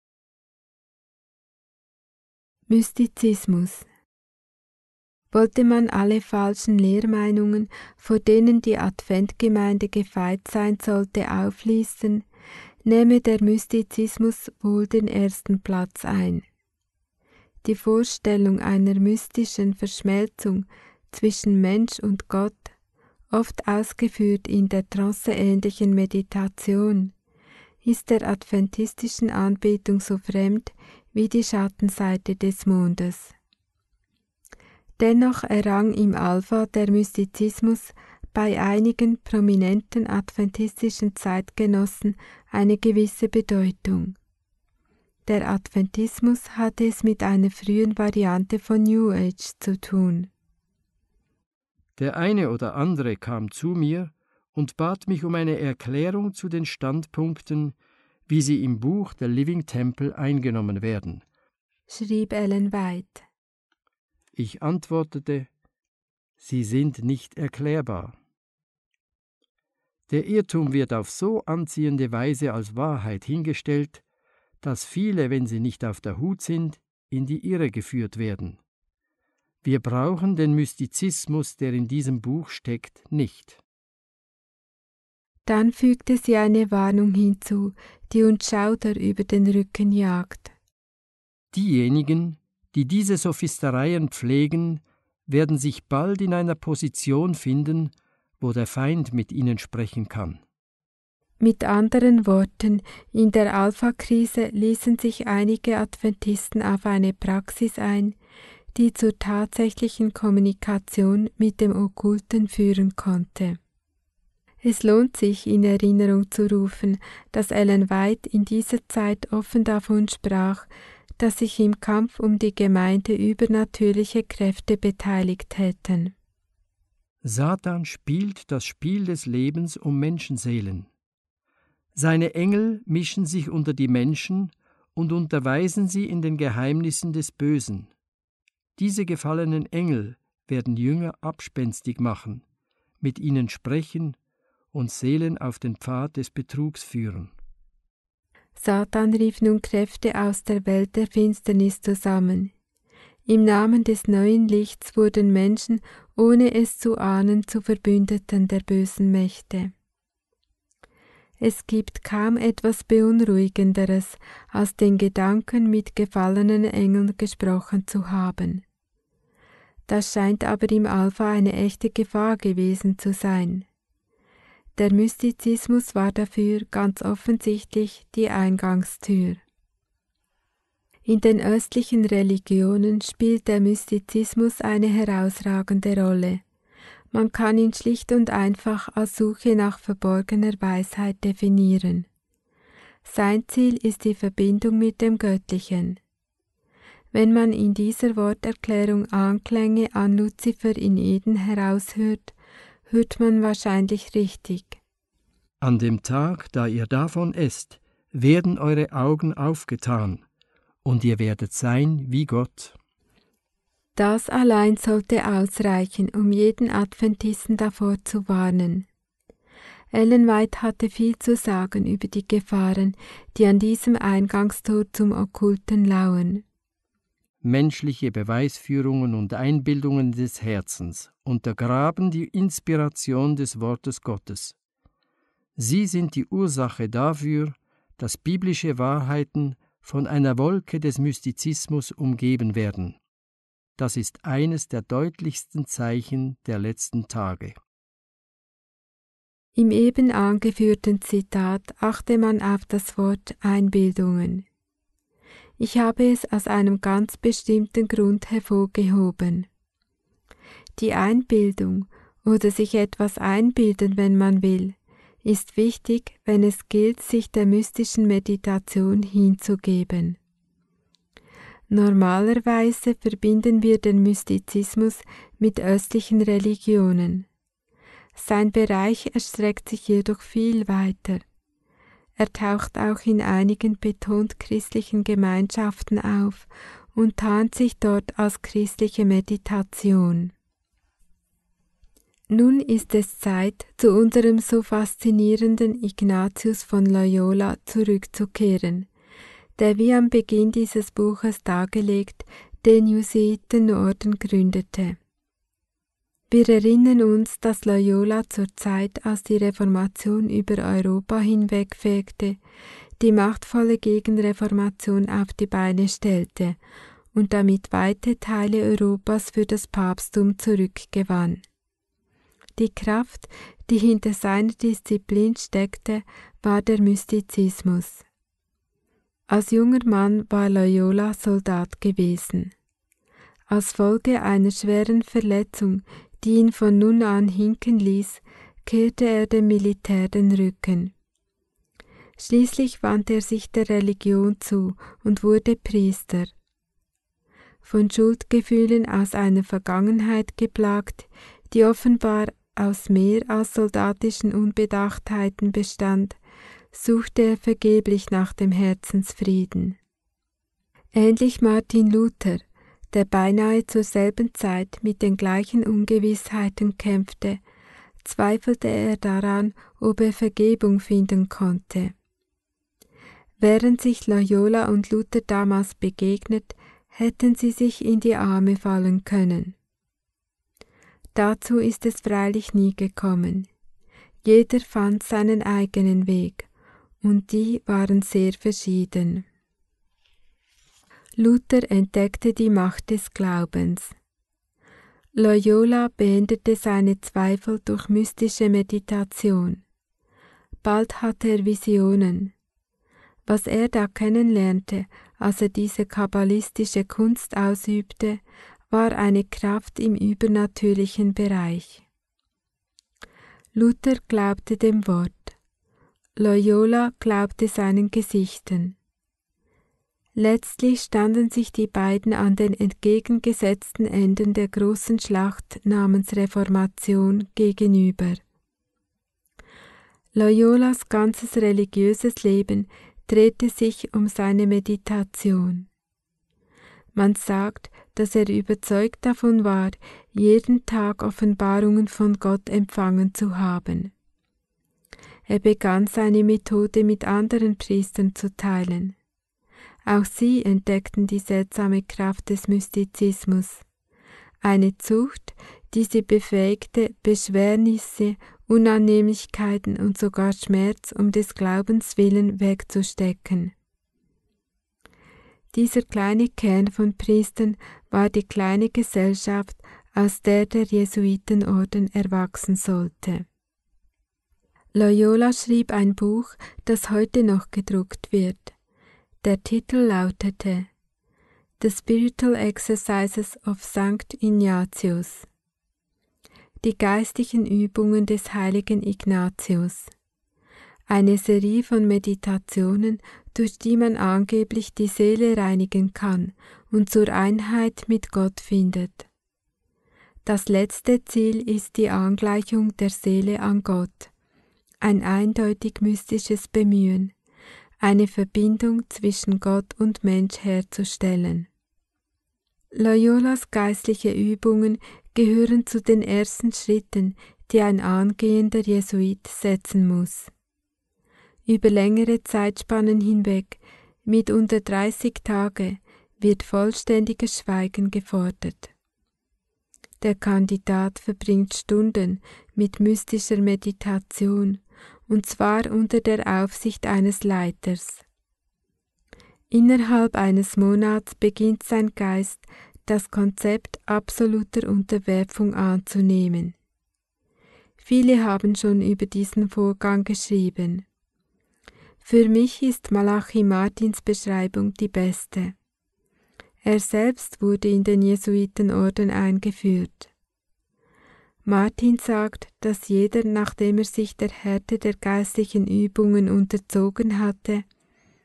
Mystizismus. Wollte man alle falschen Lehrmeinungen, vor denen die Adventgemeinde gefeit sein sollte, auflisten, nehme der Mystizismus wohl den ersten Platz ein. Die Vorstellung einer mystischen Verschmelzung zwischen Mensch und Gott, oft ausgeführt in der tranceähnlichen Meditation, ist der adventistischen Anbetung so fremd wie die Schattenseite des Mondes. Dennoch errang im Alpha der Mystizismus bei einigen prominenten adventistischen Zeitgenossen eine gewisse Bedeutung. Der Adventismus hatte es mit einer frühen Variante von New Age zu tun. Der eine oder andere kam zu mir und bat mich um eine Erklärung zu den Standpunkten, wie sie im Buch der Living Temple eingenommen werden, schrieb Ellen White. Ich antwortete, sie sind nicht erklärbar. Der Irrtum wird auf so anziehende Weise als Wahrheit hingestellt, dass viele, wenn sie nicht auf der Hut sind, in die Irre geführt werden. Wir brauchen den Mystizismus, der in diesem Buch steckt, nicht. Dann fügte sie eine Warnung hinzu, die uns Schauder über den Rücken jagt. Diejenigen, die diese Sophistereien pflegen, werden sich bald in einer Position finden, wo der Feind mit ihnen sprechen kann. Mit anderen Worten, in der Alpha-Krise ließen sich einige Adventisten auf eine Praxis ein, die zur tatsächlichen Kommunikation mit dem Okkulten führen konnte. Es lohnt sich, in Erinnerung zu rufen, dass Ellen White in dieser Zeit offen davon sprach, dass sich im Kampf um die Gemeinde übernatürliche Kräfte beteiligt hätten. Satan spielt das Spiel des Lebens um Menschenseelen. Seine Engel mischen sich unter die Menschen und unterweisen sie in den Geheimnissen des Bösen. Diese gefallenen Engel werden Jünger abspenstig machen, mit ihnen sprechen und Seelen auf den Pfad des Betrugs führen. Satan rief nun Kräfte aus der Welt der Finsternis zusammen. Im Namen des neuen Lichts wurden Menschen, ohne es zu ahnen, zu Verbündeten der bösen Mächte. Es gibt kaum etwas Beunruhigenderes, als den Gedanken, mit gefallenen Engeln gesprochen zu haben. Das scheint aber im Alpha eine echte Gefahr gewesen zu sein. Der Mystizismus war dafür ganz offensichtlich die Eingangstür. In den östlichen Religionen spielt der Mystizismus eine herausragende Rolle. Man kann ihn schlicht und einfach als Suche nach verborgener Weisheit definieren. Sein Ziel ist die Verbindung mit dem Göttlichen. Wenn man in dieser Worterklärung Anklänge an Luzifer in Eden heraushört, hört man wahrscheinlich richtig. An dem Tag, da ihr davon esst, werden eure Augen aufgetan, und ihr werdet sein wie Gott. Das allein sollte ausreichen, um jeden Adventisten davor zu warnen. Ellen White hatte viel zu sagen über die Gefahren, die an diesem Eingangstor zum Okkulten lauern. Menschliche Beweisführungen und Einbildungen des Herzens untergraben die Inspiration des Wortes Gottes. Sie sind die Ursache dafür, dass biblische Wahrheiten von einer Wolke des Mystizismus umgeben werden. Das ist eines der deutlichsten Zeichen der letzten Tage. Im eben angeführten Zitat achte man auf das Wort Einbildungen. Ich habe es aus einem ganz bestimmten Grund hervorgehoben. Die Einbildung oder sich etwas einbilden, wenn man will, ist wichtig, wenn es gilt, sich der mystischen Meditation hinzugeben. Normalerweise verbinden wir den Mystizismus mit östlichen Religionen. Sein Bereich erstreckt sich jedoch viel weiter. Er taucht auch in einigen betont christlichen Gemeinschaften auf und tarnt sich dort als christliche Meditation. Nun ist es Zeit, zu unserem so faszinierenden Ignatius von Loyola zurückzukehren, der wie am Beginn dieses Buches dargelegt den Jesuitenorden gründete. Wir erinnern uns, dass Loyola zur Zeit, als die Reformation über Europa hinwegfegte, die machtvolle Gegenreformation auf die Beine stellte und damit weite Teile Europas für das Papsttum zurückgewann. Die Kraft, die hinter seiner Disziplin steckte, war der Mystizismus. Als junger Mann war Loyola Soldat gewesen. Als Folge einer schweren Verletzung, die ihn von nun an hinken ließ, kehrte er dem Militär den Rücken. Schließlich wandte er sich der Religion zu und wurde Priester. Von Schuldgefühlen aus einer Vergangenheit geplagt, die offenbar aus mehr als soldatischen Unbedachtheiten bestand, suchte er vergeblich nach dem Herzensfrieden. Ähnlich Martin Luther, der beinahe zur selben Zeit mit den gleichen Ungewissheiten kämpfte, zweifelte er daran, ob er Vergebung finden konnte. Wären sich Loyola und Luther damals begegnet, hätten sie sich in die Arme fallen können. Dazu ist es freilich nie gekommen. Jeder fand seinen eigenen Weg, und die waren sehr verschieden. Luther entdeckte die Macht des Glaubens. Loyola beendete seine Zweifel durch mystische Meditation. Bald hatte er Visionen. Was er da kennenlernte, als er diese kabbalistische Kunst ausübte, war eine Kraft im übernatürlichen Bereich. Luther glaubte dem Wort. Loyola glaubte seinen Gesichten. Letztlich standen sich die beiden an den entgegengesetzten Enden der großen Schlacht namens Reformation gegenüber. Loyolas ganzes religiöses Leben drehte sich um seine Meditation. Man sagt, dass er überzeugt davon war, jeden Tag Offenbarungen von Gott empfangen zu haben. Er begann seine Methode mit anderen Priestern zu teilen. Auch sie entdeckten die seltsame Kraft des Mystizismus, eine Zucht, die sie befähigte, Beschwernisse, Unannehmlichkeiten und sogar Schmerz um des Glaubens willen wegzustecken. Dieser kleine Kern von Priestern war die kleine Gesellschaft, aus der der Jesuitenorden erwachsen sollte. Loyola schrieb ein Buch, das heute noch gedruckt wird. Der Titel lautete The Spiritual Exercises of St. Ignatius. Die geistlichen Übungen des heiligen Ignatius. Eine Serie von Meditationen, durch die man angeblich die Seele reinigen kann und zur Einheit mit Gott findet. Das letzte Ziel ist die Angleichung der Seele an Gott, ein eindeutig mystisches Bemühen, eine Verbindung zwischen Gott und Mensch herzustellen. Loyolas geistliche Übungen gehören zu den ersten Schritten, die ein angehender Jesuit setzen muss. Über längere Zeitspannen hinweg, mitunter 30 Tage, wird vollständiges Schweigen gefordert. Der Kandidat verbringt Stunden mit mystischer Meditation, und zwar unter der Aufsicht eines Leiters. Innerhalb eines Monats beginnt sein Geist, das Konzept absoluter Unterwerfung anzunehmen. Viele haben schon über diesen Vorgang geschrieben. Für mich ist Malachi Martins Beschreibung die beste. Er selbst wurde in den Jesuitenorden eingeführt. Martin sagt, dass jeder, nachdem er sich der Härte der geistlichen Übungen unterzogen hatte,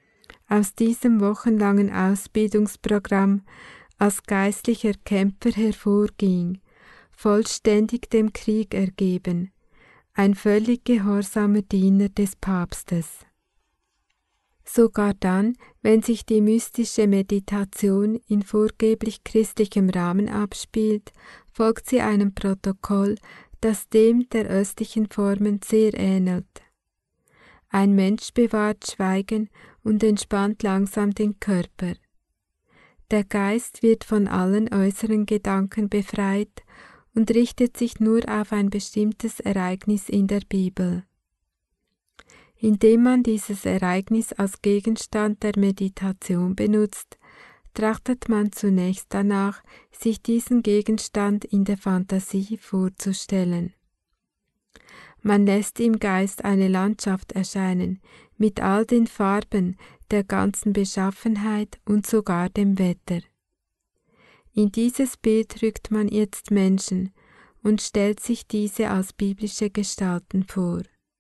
aus diesem wochenlangen Ausbildungsprogramm als geistlicher Kämpfer hervorging, vollständig dem Krieg ergeben, ein völlig gehorsamer Diener des Papstes. Sogar dann, wenn sich die mystische Meditation in vorgeblich christlichem Rahmen abspielt, folgt sie einem Protokoll, das dem der östlichen Formen sehr ähnelt. Ein Mensch bewahrt Schweigen und entspannt langsam den Körper. Der Geist wird von allen äußeren Gedanken befreit und richtet sich nur auf ein bestimmtes Ereignis in der Bibel. Indem man dieses Ereignis als Gegenstand der Meditation benutzt, trachtet man zunächst danach, sich diesen Gegenstand in der Fantasie vorzustellen. Man lässt im Geist eine Landschaft erscheinen, mit all den Farben, der ganzen Beschaffenheit und sogar dem Wetter. In dieses Bild rückt man jetzt Menschen und stellt sich diese als biblische Gestalten vor.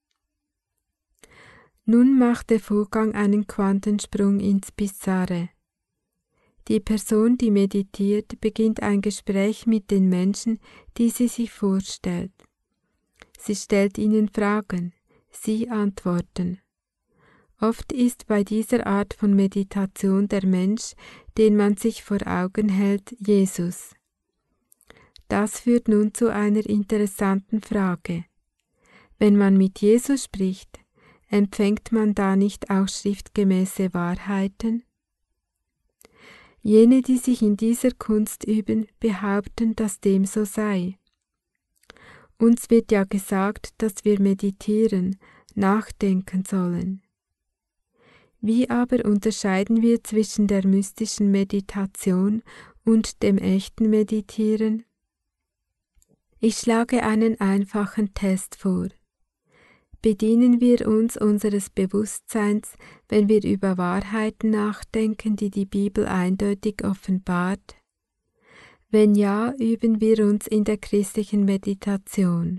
Nun macht der Vorgang einen Quantensprung ins Bizarre. Die Person, die meditiert, beginnt ein Gespräch mit den Menschen, die sie sich vorstellt. Sie stellt ihnen Fragen, sie antworten. Oft ist bei dieser Art von Meditation der Mensch, den man sich vor Augen hält, Jesus. Das führt nun zu einer interessanten Frage. Wenn man mit Jesus spricht, empfängt man da nicht auch schriftgemäße Wahrheiten? Jene, die sich in dieser Kunst üben, behaupten, dass dem so sei. Uns wird ja gesagt, dass wir meditieren, nachdenken sollen. Wie aber unterscheiden wir zwischen der mystischen Meditation und dem echten Meditieren? Ich schlage einen einfachen Test vor. Bedienen wir uns unseres Bewusstseins, wenn wir über Wahrheiten nachdenken, die die Bibel eindeutig offenbart? Wenn ja, üben wir uns in der christlichen Meditation.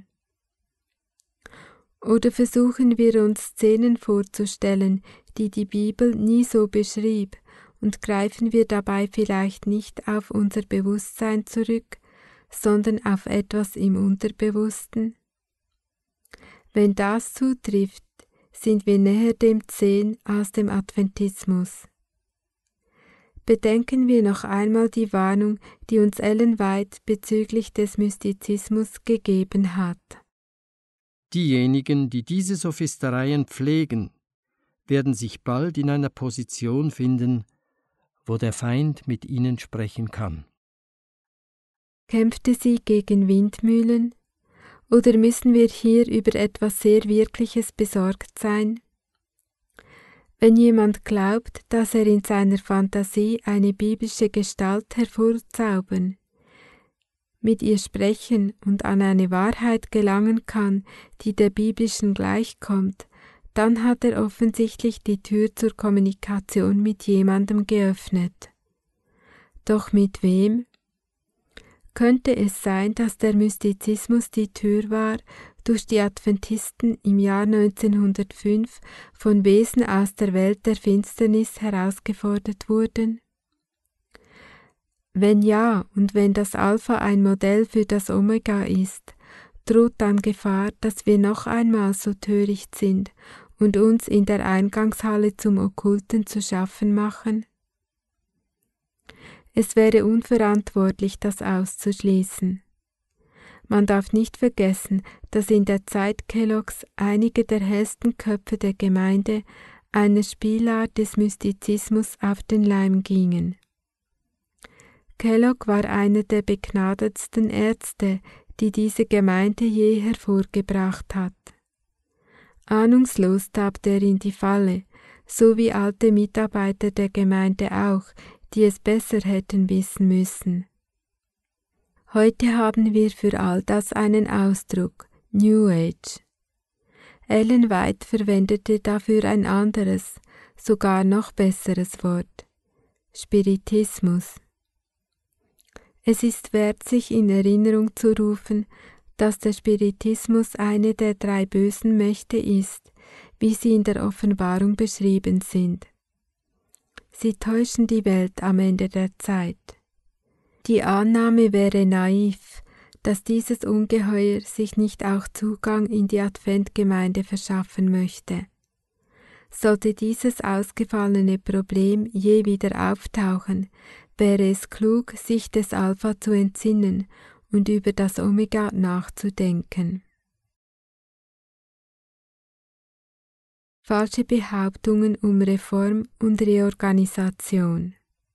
Oder versuchen wir uns Szenen vorzustellen, die die Bibel nie so beschrieb, und greifen wir dabei vielleicht nicht auf unser Bewusstsein zurück, sondern auf etwas im Unterbewussten? Wenn das zutrifft, sind wir näher dem Zen als dem Adventismus. Bedenken wir noch einmal die Warnung, die uns Ellen White bezüglich des Mystizismus gegeben hat. Diejenigen, die diese Sophistereien pflegen, werden sich bald in einer Position finden, wo der Feind mit ihnen sprechen kann. Kämpfte sie gegen Windmühlen? Oder müssen wir hier über etwas sehr Wirkliches besorgt sein? Wenn jemand glaubt, dass er in seiner Fantasie eine biblische Gestalt hervorzaubern, mit ihr sprechen und an eine Wahrheit gelangen kann, die der biblischen gleichkommt, dann hat er offensichtlich die Tür zur Kommunikation mit jemandem geöffnet. Doch mit wem? Könnte es sein, dass der Mystizismus die Tür war, durch die Adventisten im Jahr 1905 von Wesen aus der Welt der Finsternis herausgefordert wurden? Wenn ja, und wenn das Alpha ein Modell für das Omega ist, droht dann Gefahr, dass wir noch einmal so töricht sind und uns in der Eingangshalle zum Okkulten zu schaffen machen? Es wäre unverantwortlich, das auszuschließen. Man darf nicht vergessen, dass in der Zeit Kelloggs einige der hellsten Köpfe der Gemeinde einer Spielart des Mystizismus auf den Leim gingen. Kellogg war einer der begnadetsten Ärzte, die diese Gemeinde je hervorgebracht hat. Ahnungslos tappte er in die Falle, so wie alte Mitarbeiter der Gemeinde auch, die es besser hätten wissen müssen. Heute haben wir für all das einen Ausdruck, New Age. Ellen White verwendete dafür ein anderes, sogar noch besseres Wort, Spiritismus. Es ist wert, sich in Erinnerung zu rufen, dass der Spiritismus eine der 3 bösen Mächte ist, wie sie in der Offenbarung beschrieben sind. Sie täuschen die Welt am Ende der Zeit. Die Annahme wäre naiv, dass dieses Ungeheuer sich nicht auch Zugang in die Adventgemeinde verschaffen möchte. Sollte dieses ausgefallene Problem je wieder auftauchen, wäre es klug, sich des Alpha zu entsinnen und über das Omega nachzudenken. Falsche Behauptungen um Reform und Reorganisation.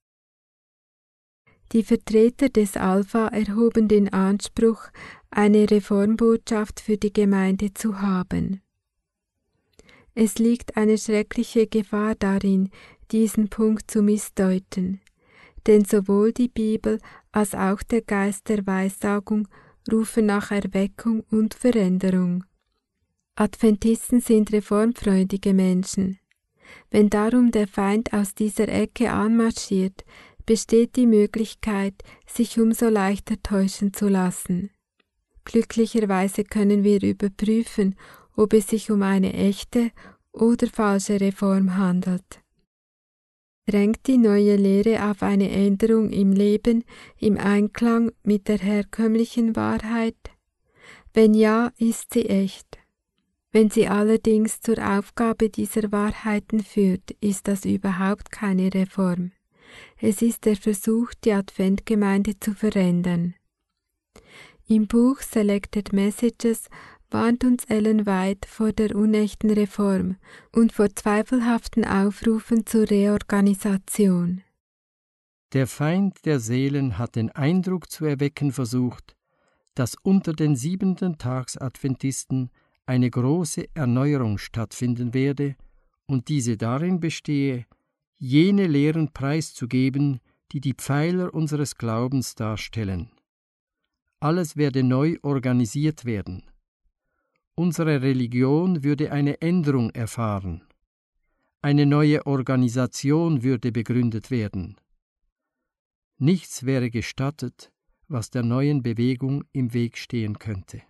Die Vertreter des Alpha erhoben den Anspruch, eine Reformbotschaft für die Gemeinde zu haben. Es liegt eine schreckliche Gefahr darin, diesen Punkt zu missdeuten, denn sowohl die Bibel als auch der Geist der Weissagung rufen nach Erweckung und Veränderung. Adventisten sind reformfreudige Menschen. Wenn darum der Feind aus dieser Ecke anmarschiert, besteht die Möglichkeit, sich umso leichter täuschen zu lassen. Glücklicherweise können wir überprüfen, ob es sich um eine echte oder falsche Reform handelt. Drängt die neue Lehre auf eine Änderung im Leben im Einklang mit der herkömmlichen Wahrheit? Wenn ja, ist sie echt. Wenn sie allerdings zur Aufgabe dieser Wahrheiten führt, ist das überhaupt keine Reform. Es ist der Versuch, die Adventgemeinde zu verändern. Im Buch Selected Messages warnt uns Ellen White vor der unechten Reform und vor zweifelhaften Aufrufen zur Reorganisation. Der Feind der Seelen hat den Eindruck zu erwecken versucht, dass unter den Siebenten-Tags-Adventisten eine große Erneuerung stattfinden werde und diese darin bestehe, jene Lehren preiszugeben, die die Pfeiler unseres Glaubens darstellen. Alles werde neu organisiert werden. Unsere Religion würde eine Änderung erfahren. Eine neue Organisation würde begründet werden. Nichts wäre gestattet, was der neuen Bewegung im Weg stehen könnte.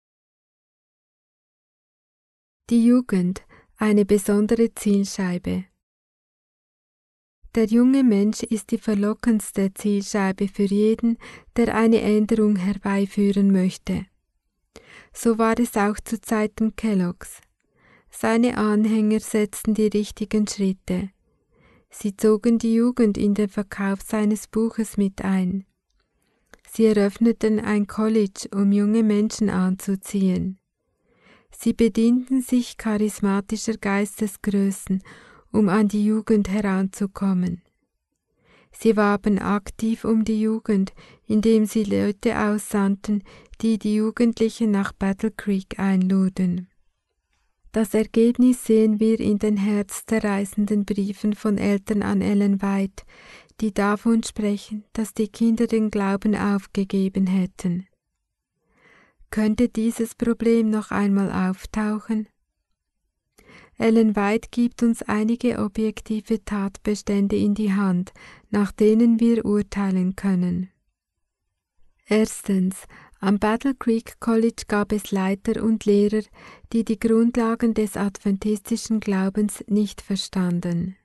Die Jugend, eine besondere Zielscheibe. Der junge Mensch ist die verlockendste Zielscheibe für jeden, der eine Änderung herbeiführen möchte. So war es auch zu Zeiten Kelloggs. Seine Anhänger setzten die richtigen Schritte. Sie zogen die Jugend in den Verkauf seines Buches mit ein. Sie eröffneten ein College, um junge Menschen anzuziehen. Sie bedienten sich charismatischer Geistesgrößen, um an die Jugend heranzukommen. Sie warben aktiv um die Jugend, indem sie Leute aussandten, die die Jugendlichen nach Battle Creek einluden. Das Ergebnis sehen wir in den herzzerreißenden Briefen von Eltern an Ellen White, die davon sprechen, dass die Kinder den Glauben aufgegeben hätten. Könnte dieses Problem noch einmal auftauchen? Ellen White gibt uns einige objektive Tatbestände in die Hand, nach denen wir urteilen können. Erstens, am Battle Creek College gab es Leiter und Lehrer, die die Grundlagen des adventistischen Glaubens nicht verstanden.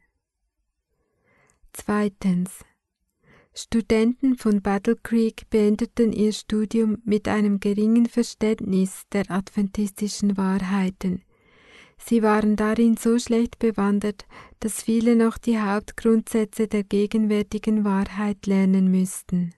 Zweitens, Studenten von Battle Creek beendeten ihr Studium mit einem geringen Verständnis der adventistischen Wahrheiten. Sie waren darin so schlecht bewandert, dass viele noch die Hauptgrundsätze der gegenwärtigen Wahrheit lernen müssten.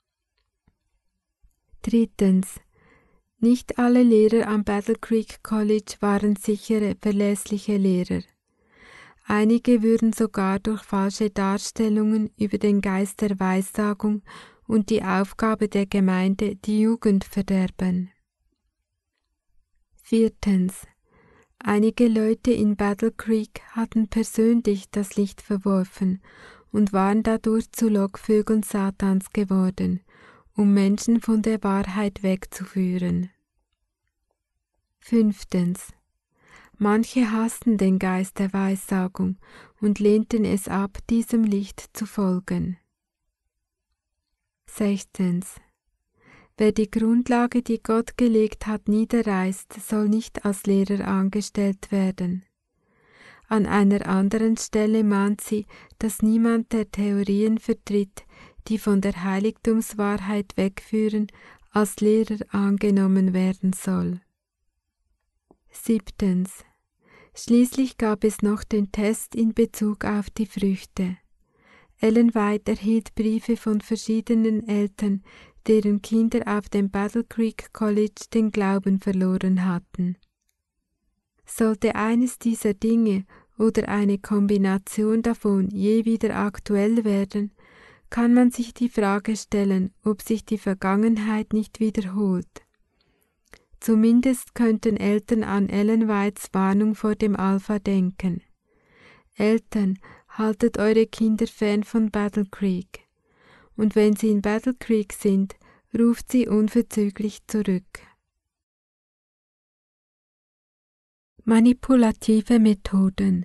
Drittens. Nicht alle Lehrer am Battle Creek College waren sichere, verlässliche Lehrer. Einige würden sogar durch falsche Darstellungen über den Geist der Weissagung und die Aufgabe der Gemeinde die Jugend verderben. Viertens. Einige Leute in Battle Creek hatten persönlich das Licht verworfen und waren dadurch zu Lockvögeln Satans geworden, um Menschen von der Wahrheit wegzuführen. Fünftens. Manche hassten den Geist der Weissagung und lehnten es ab, diesem Licht zu folgen. Sechstens. Wer die Grundlage, die Gott gelegt hat, niederreißt, soll nicht als Lehrer angestellt werden. An einer anderen Stelle mahnt sie, dass niemand der Theorien vertritt, die von der Heiligtumswahrheit wegführen, als Lehrer angenommen werden soll. 7. Schließlich gab es noch den Test in Bezug auf die Früchte. Ellen White erhielt Briefe von verschiedenen Eltern, deren Kinder auf dem Battle Creek College den Glauben verloren hatten. Sollte eines dieser Dinge oder eine Kombination davon je wieder aktuell werden, kann man sich die Frage stellen, ob sich die Vergangenheit nicht wiederholt. Zumindest könnten Eltern an Ellen Whites Warnung vor dem Alpha denken. Eltern, haltet eure Kinder fern von Battle Creek. Und wenn sie in Battle Creek sind, ruft sie unverzüglich zurück. Manipulative Methoden.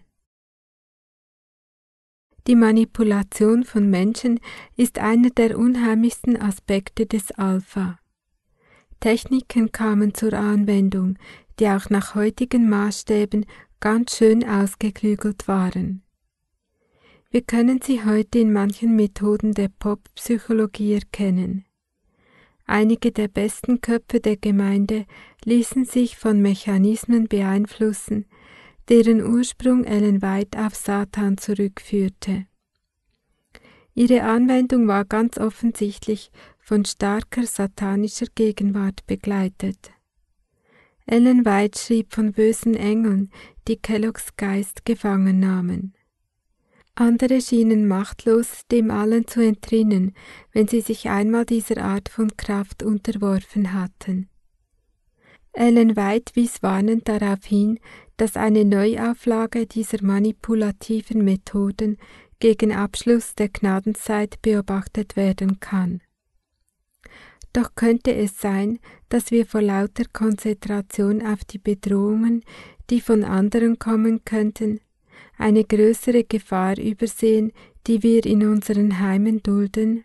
Die Manipulation von Menschen ist einer der unheimlichsten Aspekte des Alpha. Techniken kamen zur Anwendung, die auch nach heutigen Maßstäben ganz schön ausgeklügelt waren. Wir können sie heute in manchen Methoden der Pop-Psychologie erkennen. Einige der besten Köpfe der Gemeinde ließen sich von Mechanismen beeinflussen, deren Ursprung Ellen White auf Satan zurückführte. Ihre Anwendung war ganz offensichtlich von starker satanischer Gegenwart begleitet. Ellen White schrieb von bösen Engeln, die Kelloggs Geist gefangen nahmen. Andere schienen machtlos, dem allen zu entrinnen, wenn sie sich einmal dieser Art von Kraft unterworfen hatten. Ellen White wies warnend darauf hin, dass eine Neuauflage dieser manipulativen Methoden gegen Abschluss der Gnadenzeit beobachtet werden kann. Doch könnte es sein, dass wir vor lauter Konzentration auf die Bedrohungen, die von anderen kommen könnten, eine größere Gefahr übersehen, die wir in unseren Heimen dulden?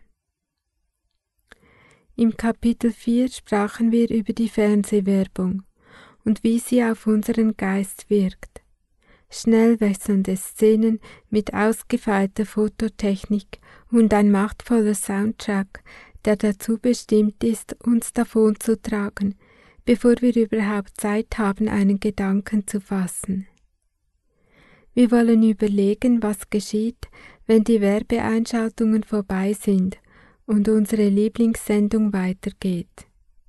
Im Kapitel 4 sprachen wir über die Fernsehwerbung und wie sie auf unseren Geist wirkt. Schnell wechselnde Szenen mit ausgefeilter Fototechnik und ein machtvoller Soundtrack, der dazu bestimmt ist, uns davonzutragen, bevor wir überhaupt Zeit haben, einen Gedanken zu fassen. Wir wollen überlegen, was geschieht, wenn die Werbeeinschaltungen vorbei sind und unsere Lieblingssendung weitergeht.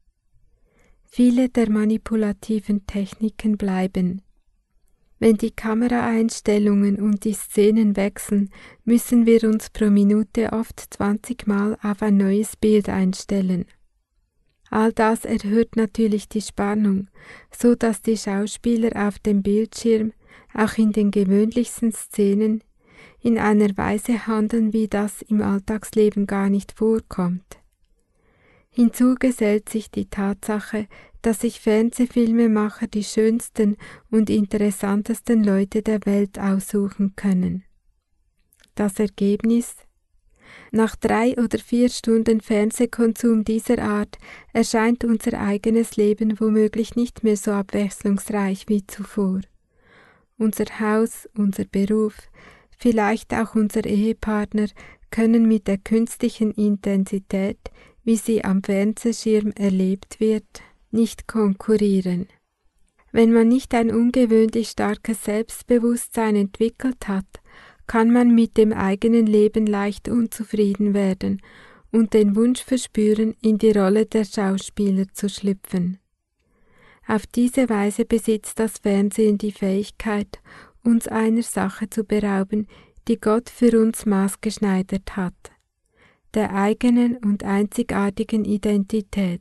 Viele der manipulativen Techniken bleiben. Wenn die Kameraeinstellungen und die Szenen wechseln, müssen wir uns pro Minute oft 20 Mal auf ein neues Bild einstellen. All das erhöht natürlich die Spannung, so dass die Schauspieler auf dem Bildschirm auch in den gewöhnlichsten Szenen in einer Weise handeln, wie das im Alltagsleben gar nicht vorkommt. Hinzu gesellt sich die Tatsache, dass sich Fernsehfilmemacher die schönsten und interessantesten Leute der Welt aussuchen können. Das Ergebnis? Nach 3 oder 4 Stunden Fernsehkonsum dieser Art erscheint unser eigenes Leben womöglich nicht mehr so abwechslungsreich wie zuvor. Unser Haus, unser Beruf, vielleicht auch unser Ehepartner können mit der künstlichen Intensität, wie sie am Fernsehschirm erlebt wird, nicht konkurrieren. Wenn man nicht ein ungewöhnlich starkes Selbstbewusstsein entwickelt hat, kann man mit dem eigenen Leben leicht unzufrieden werden und den Wunsch verspüren, in die Rolle der Schauspieler zu schlüpfen. Auf diese Weise besitzt das Fernsehen die Fähigkeit, uns einer Sache zu berauben, die Gott für uns maßgeschneidert hat, der eigenen und einzigartigen Identität.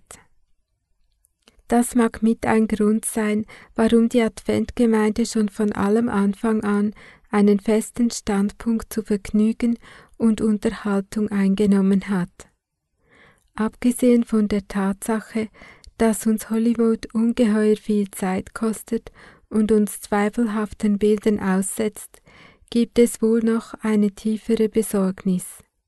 Das mag mit ein Grund sein, warum die Adventgemeinde schon von allem Anfang an einen festen Standpunkt zu Vergnügen und Unterhaltung eingenommen hat. Abgesehen von der Tatsache, dass uns Hollywood ungeheuer viel Zeit kostet und uns zweifelhaften Bildern aussetzt, gibt es wohl noch eine tiefere Besorgnis.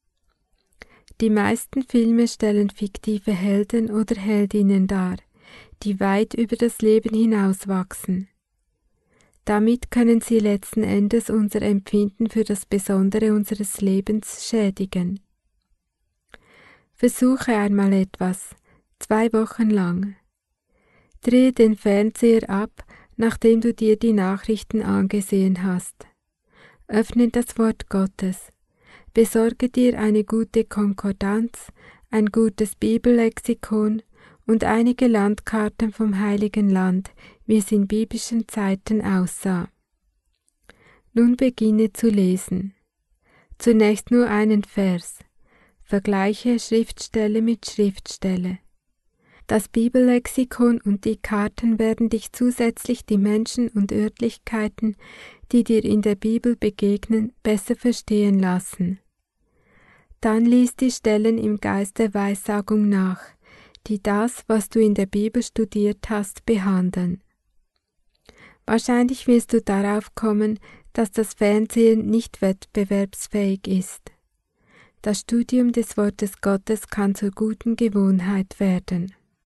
Die meisten Filme stellen fiktive Helden oder Heldinnen dar, die weit über das Leben hinauswachsen. Damit können sie letzten Endes unser Empfinden für das Besondere unseres Lebens schädigen. Versuche einmal etwas, 2 Wochen lang. Drehe den Fernseher ab, nachdem du dir die Nachrichten angesehen hast. Öffne das Wort Gottes. Besorge dir eine gute Konkordanz, ein gutes Bibellexikon und einige Landkarten vom Heiligen Land, wie es in biblischen Zeiten aussah. Nun beginne zu lesen. Zunächst nur einen Vers. Vergleiche Schriftstelle mit Schriftstelle. Das Bibellexikon und die Karten werden dich zusätzlich die Menschen und Örtlichkeiten, die dir in der Bibel begegnen, besser verstehen lassen. Dann lies die Stellen im Geist der Weissagung nach, die das, was du in der Bibel studiert hast, behandeln. Wahrscheinlich wirst du darauf kommen, dass das Fernsehen nicht wettbewerbsfähig ist. Das Studium des Wortes Gottes kann zur guten Gewohnheit werden.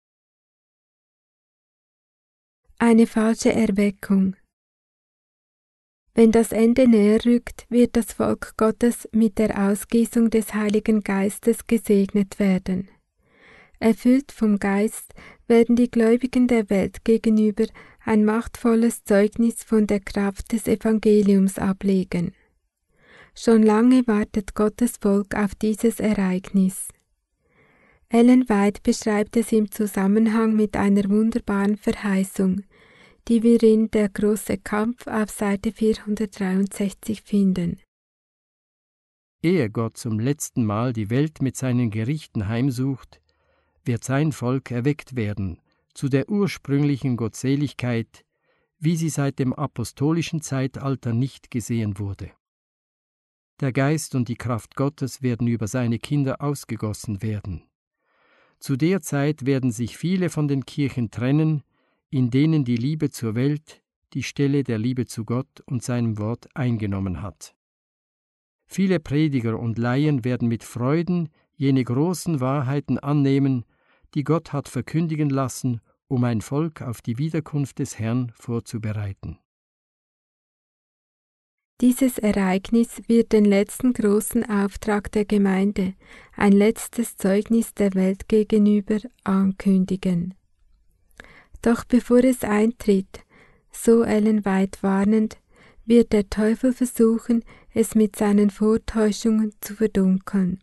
Eine falsche Erweckung. Wenn das Ende näher rückt, wird das Volk Gottes mit der Ausgießung des Heiligen Geistes gesegnet werden. Erfüllt vom Geist werden die Gläubigen der Welt gegenüber ein machtvolles Zeugnis von der Kraft des Evangeliums ablegen. Schon lange wartet Gottes Volk auf dieses Ereignis. Ellen White beschreibt es im Zusammenhang mit einer wunderbaren Verheißung, die wir in Der große Kampf auf Seite 463 finden. Ehe Gott zum letzten Mal die Welt mit seinen Gerichten heimsucht, wird sein Volk erweckt werden zu der ursprünglichen Gottseligkeit, wie sie seit dem apostolischen Zeitalter nicht gesehen wurde. Der Geist und die Kraft Gottes werden über seine Kinder ausgegossen werden. Zu der Zeit werden sich viele von den Kirchen trennen, in denen die Liebe zur Welt die Stelle der Liebe zu Gott und seinem Wort eingenommen hat. Viele Prediger und Laien werden mit Freuden jene großen Wahrheiten annehmen, die Gott hat verkündigen lassen, um ein Volk auf die Wiederkunft des Herrn vorzubereiten. Dieses Ereignis wird den letzten großen Auftrag der Gemeinde, ein letztes Zeugnis der Welt gegenüber, ankündigen. Doch bevor es eintritt, so Ellen White warnend, wird der Teufel versuchen, es mit seinen Vortäuschungen zu verdunkeln.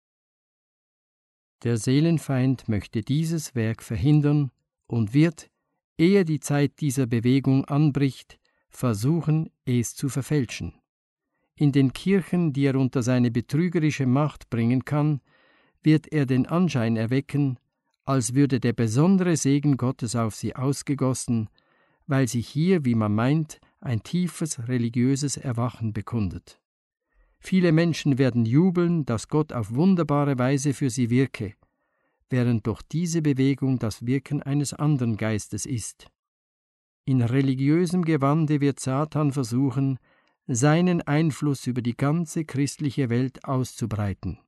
Der Seelenfeind möchte dieses Werk verhindern und wird, ehe die Zeit dieser Bewegung anbricht, versuchen, es zu verfälschen. In den Kirchen, die er unter seine betrügerische Macht bringen kann, wird er den Anschein erwecken, als würde der besondere Segen Gottes auf sie ausgegossen, weil sich hier, wie man meint, ein tiefes religiöses Erwachen bekundet. Viele Menschen werden jubeln, dass Gott auf wunderbare Weise für sie wirke, während doch diese Bewegung das Wirken eines anderen Geistes ist. In religiösem Gewande wird Satan versuchen, seinen Einfluss über die ganze christliche Welt auszubreiten.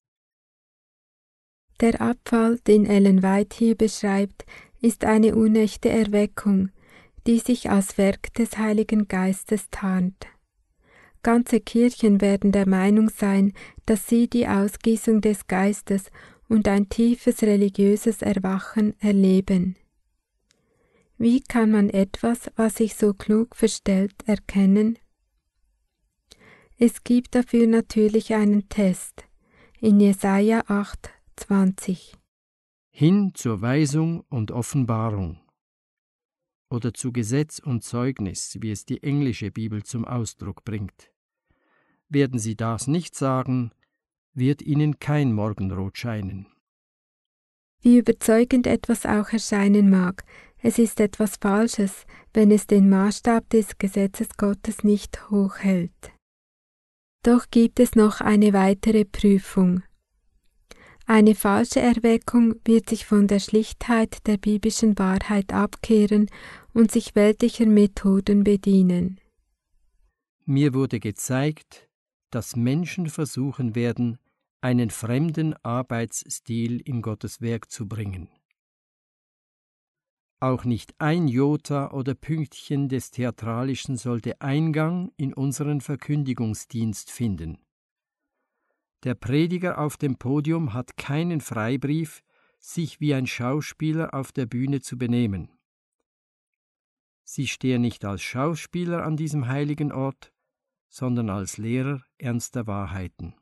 Der Abfall, den Ellen White hier beschreibt, ist eine unechte Erweckung, die sich als Werk des Heiligen Geistes tarnt. Ganze Kirchen werden der Meinung sein, dass sie die Ausgießung des Geistes und ein tiefes religiöses Erwachen erleben. Wie kann man etwas, was sich so klug verstellt, erkennen? Es gibt dafür natürlich einen Test. In Jesaja 8,20. Hin zur Weisung und Offenbarung oder zu Gesetz und Zeugnis, wie es die englische Bibel zum Ausdruck bringt. Werden sie das nicht sagen, wird ihnen kein Morgenrot scheinen. Wie überzeugend etwas auch erscheinen mag, es ist etwas Falsches, wenn es den Maßstab des Gesetzes Gottes nicht hochhält. Doch gibt es noch eine weitere Prüfung. Eine falsche Erweckung wird sich von der Schlichtheit der biblischen Wahrheit abkehren und sich weltlicher Methoden bedienen. Mir wurde gezeigt, dass Menschen versuchen werden, einen fremden Arbeitsstil in Gottes Werk zu bringen. Auch nicht ein Jota oder Pünktchen des Theatralischen sollte Eingang in unseren Verkündigungsdienst finden. Der Prediger auf dem Podium hat keinen Freibrief, sich wie ein Schauspieler auf der Bühne zu benehmen. Sie stehen nicht als Schauspieler an diesem heiligen Ort, sondern als Lehrer ernster Wahrheiten.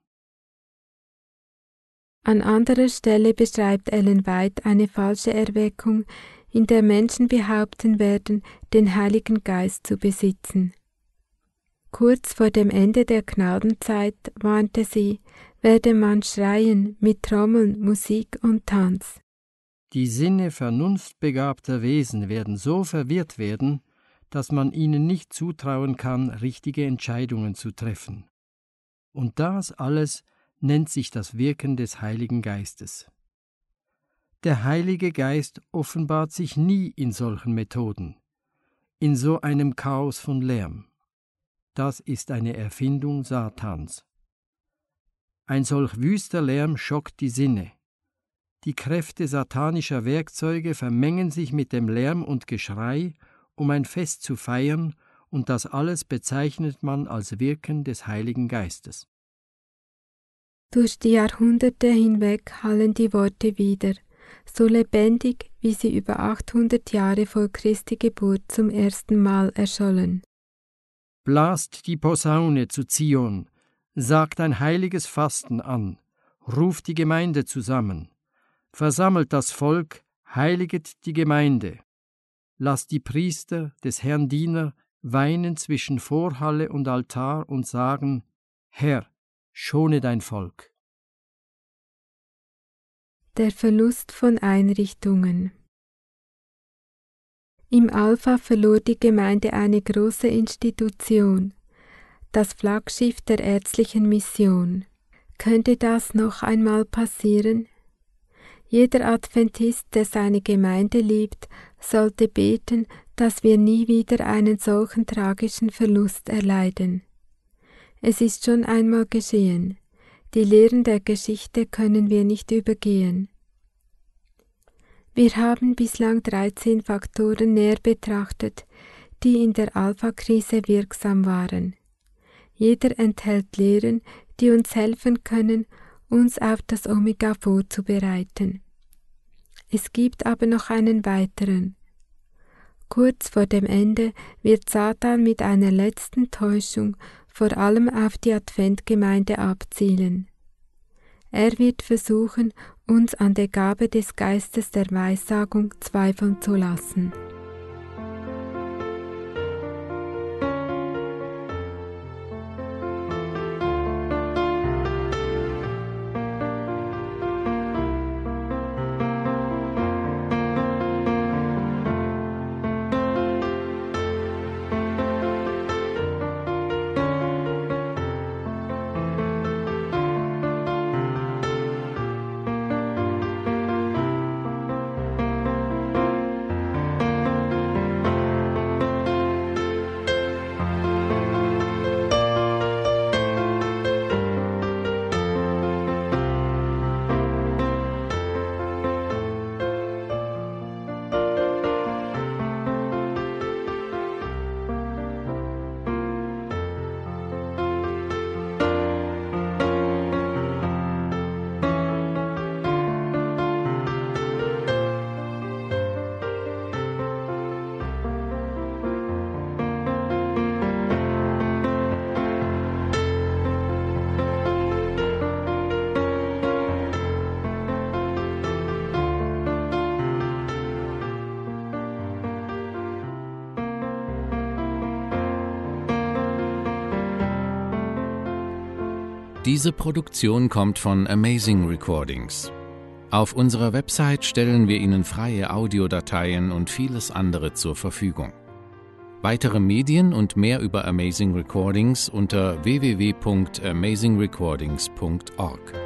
An anderer Stelle beschreibt Ellen White eine falsche Erweckung, in der Menschen behaupten werden, den Heiligen Geist zu besitzen. Kurz vor dem Ende der Gnadenzeit warnte sie, werde man schreien mit Trommeln, Musik und Tanz. Die Sinne vernunftbegabter Wesen werden so verwirrt werden, dass man ihnen nicht zutrauen kann, richtige Entscheidungen zu treffen. Und das alles nennt sich das Wirken des Heiligen Geistes. Der Heilige Geist offenbart sich nie in solchen Methoden, in so einem Chaos von Lärm. Das ist eine Erfindung Satans. Ein solch wüster Lärm schockt die Sinne. Die Kräfte satanischer Werkzeuge vermengen sich mit dem Lärm und Geschrei, um ein Fest zu feiern, und das alles bezeichnet man als Wirken des Heiligen Geistes. Durch die Jahrhunderte hinweg hallen die Worte wieder, so lebendig, wie sie über 800 Jahre vor Christi Geburt zum ersten Mal erschollen. Blast die Posaune zu Zion, sagt ein heiliges Fasten an, ruft die Gemeinde zusammen, versammelt das Volk, heiliget die Gemeinde. Lasst die Priester des Herrn Diener weinen zwischen Vorhalle und Altar und sagen: Herr, schone dein Volk. Der Verlust von Einrichtungen. Im Alpha verlor die Gemeinde eine große Institution, das Flaggschiff der ärztlichen Mission. Könnte das noch einmal passieren? Jeder Adventist, der seine Gemeinde liebt, sollte beten, dass wir nie wieder einen solchen tragischen Verlust erleiden. Es ist schon einmal geschehen. Die Lehren der Geschichte können wir nicht übergehen. Wir haben bislang 13 Faktoren näher betrachtet, die in der Alpha-Krise wirksam waren. Jeder enthält Lehren, die uns helfen können, uns auf das Omega vorzubereiten. Es gibt aber noch einen weiteren. Kurz vor dem Ende wird Satan mit einer letzten Täuschung vor allem auf die Adventgemeinde abzielen. Er wird versuchen, uns an der Gabe des Geistes der Weissagung zweifeln zu lassen. Diese Produktion kommt von Amazing Recordings. Auf unserer Website stellen wir Ihnen freie Audiodateien und vieles andere zur Verfügung. Weitere Medien und mehr über Amazing Recordings unter www.amazingrecordings.org.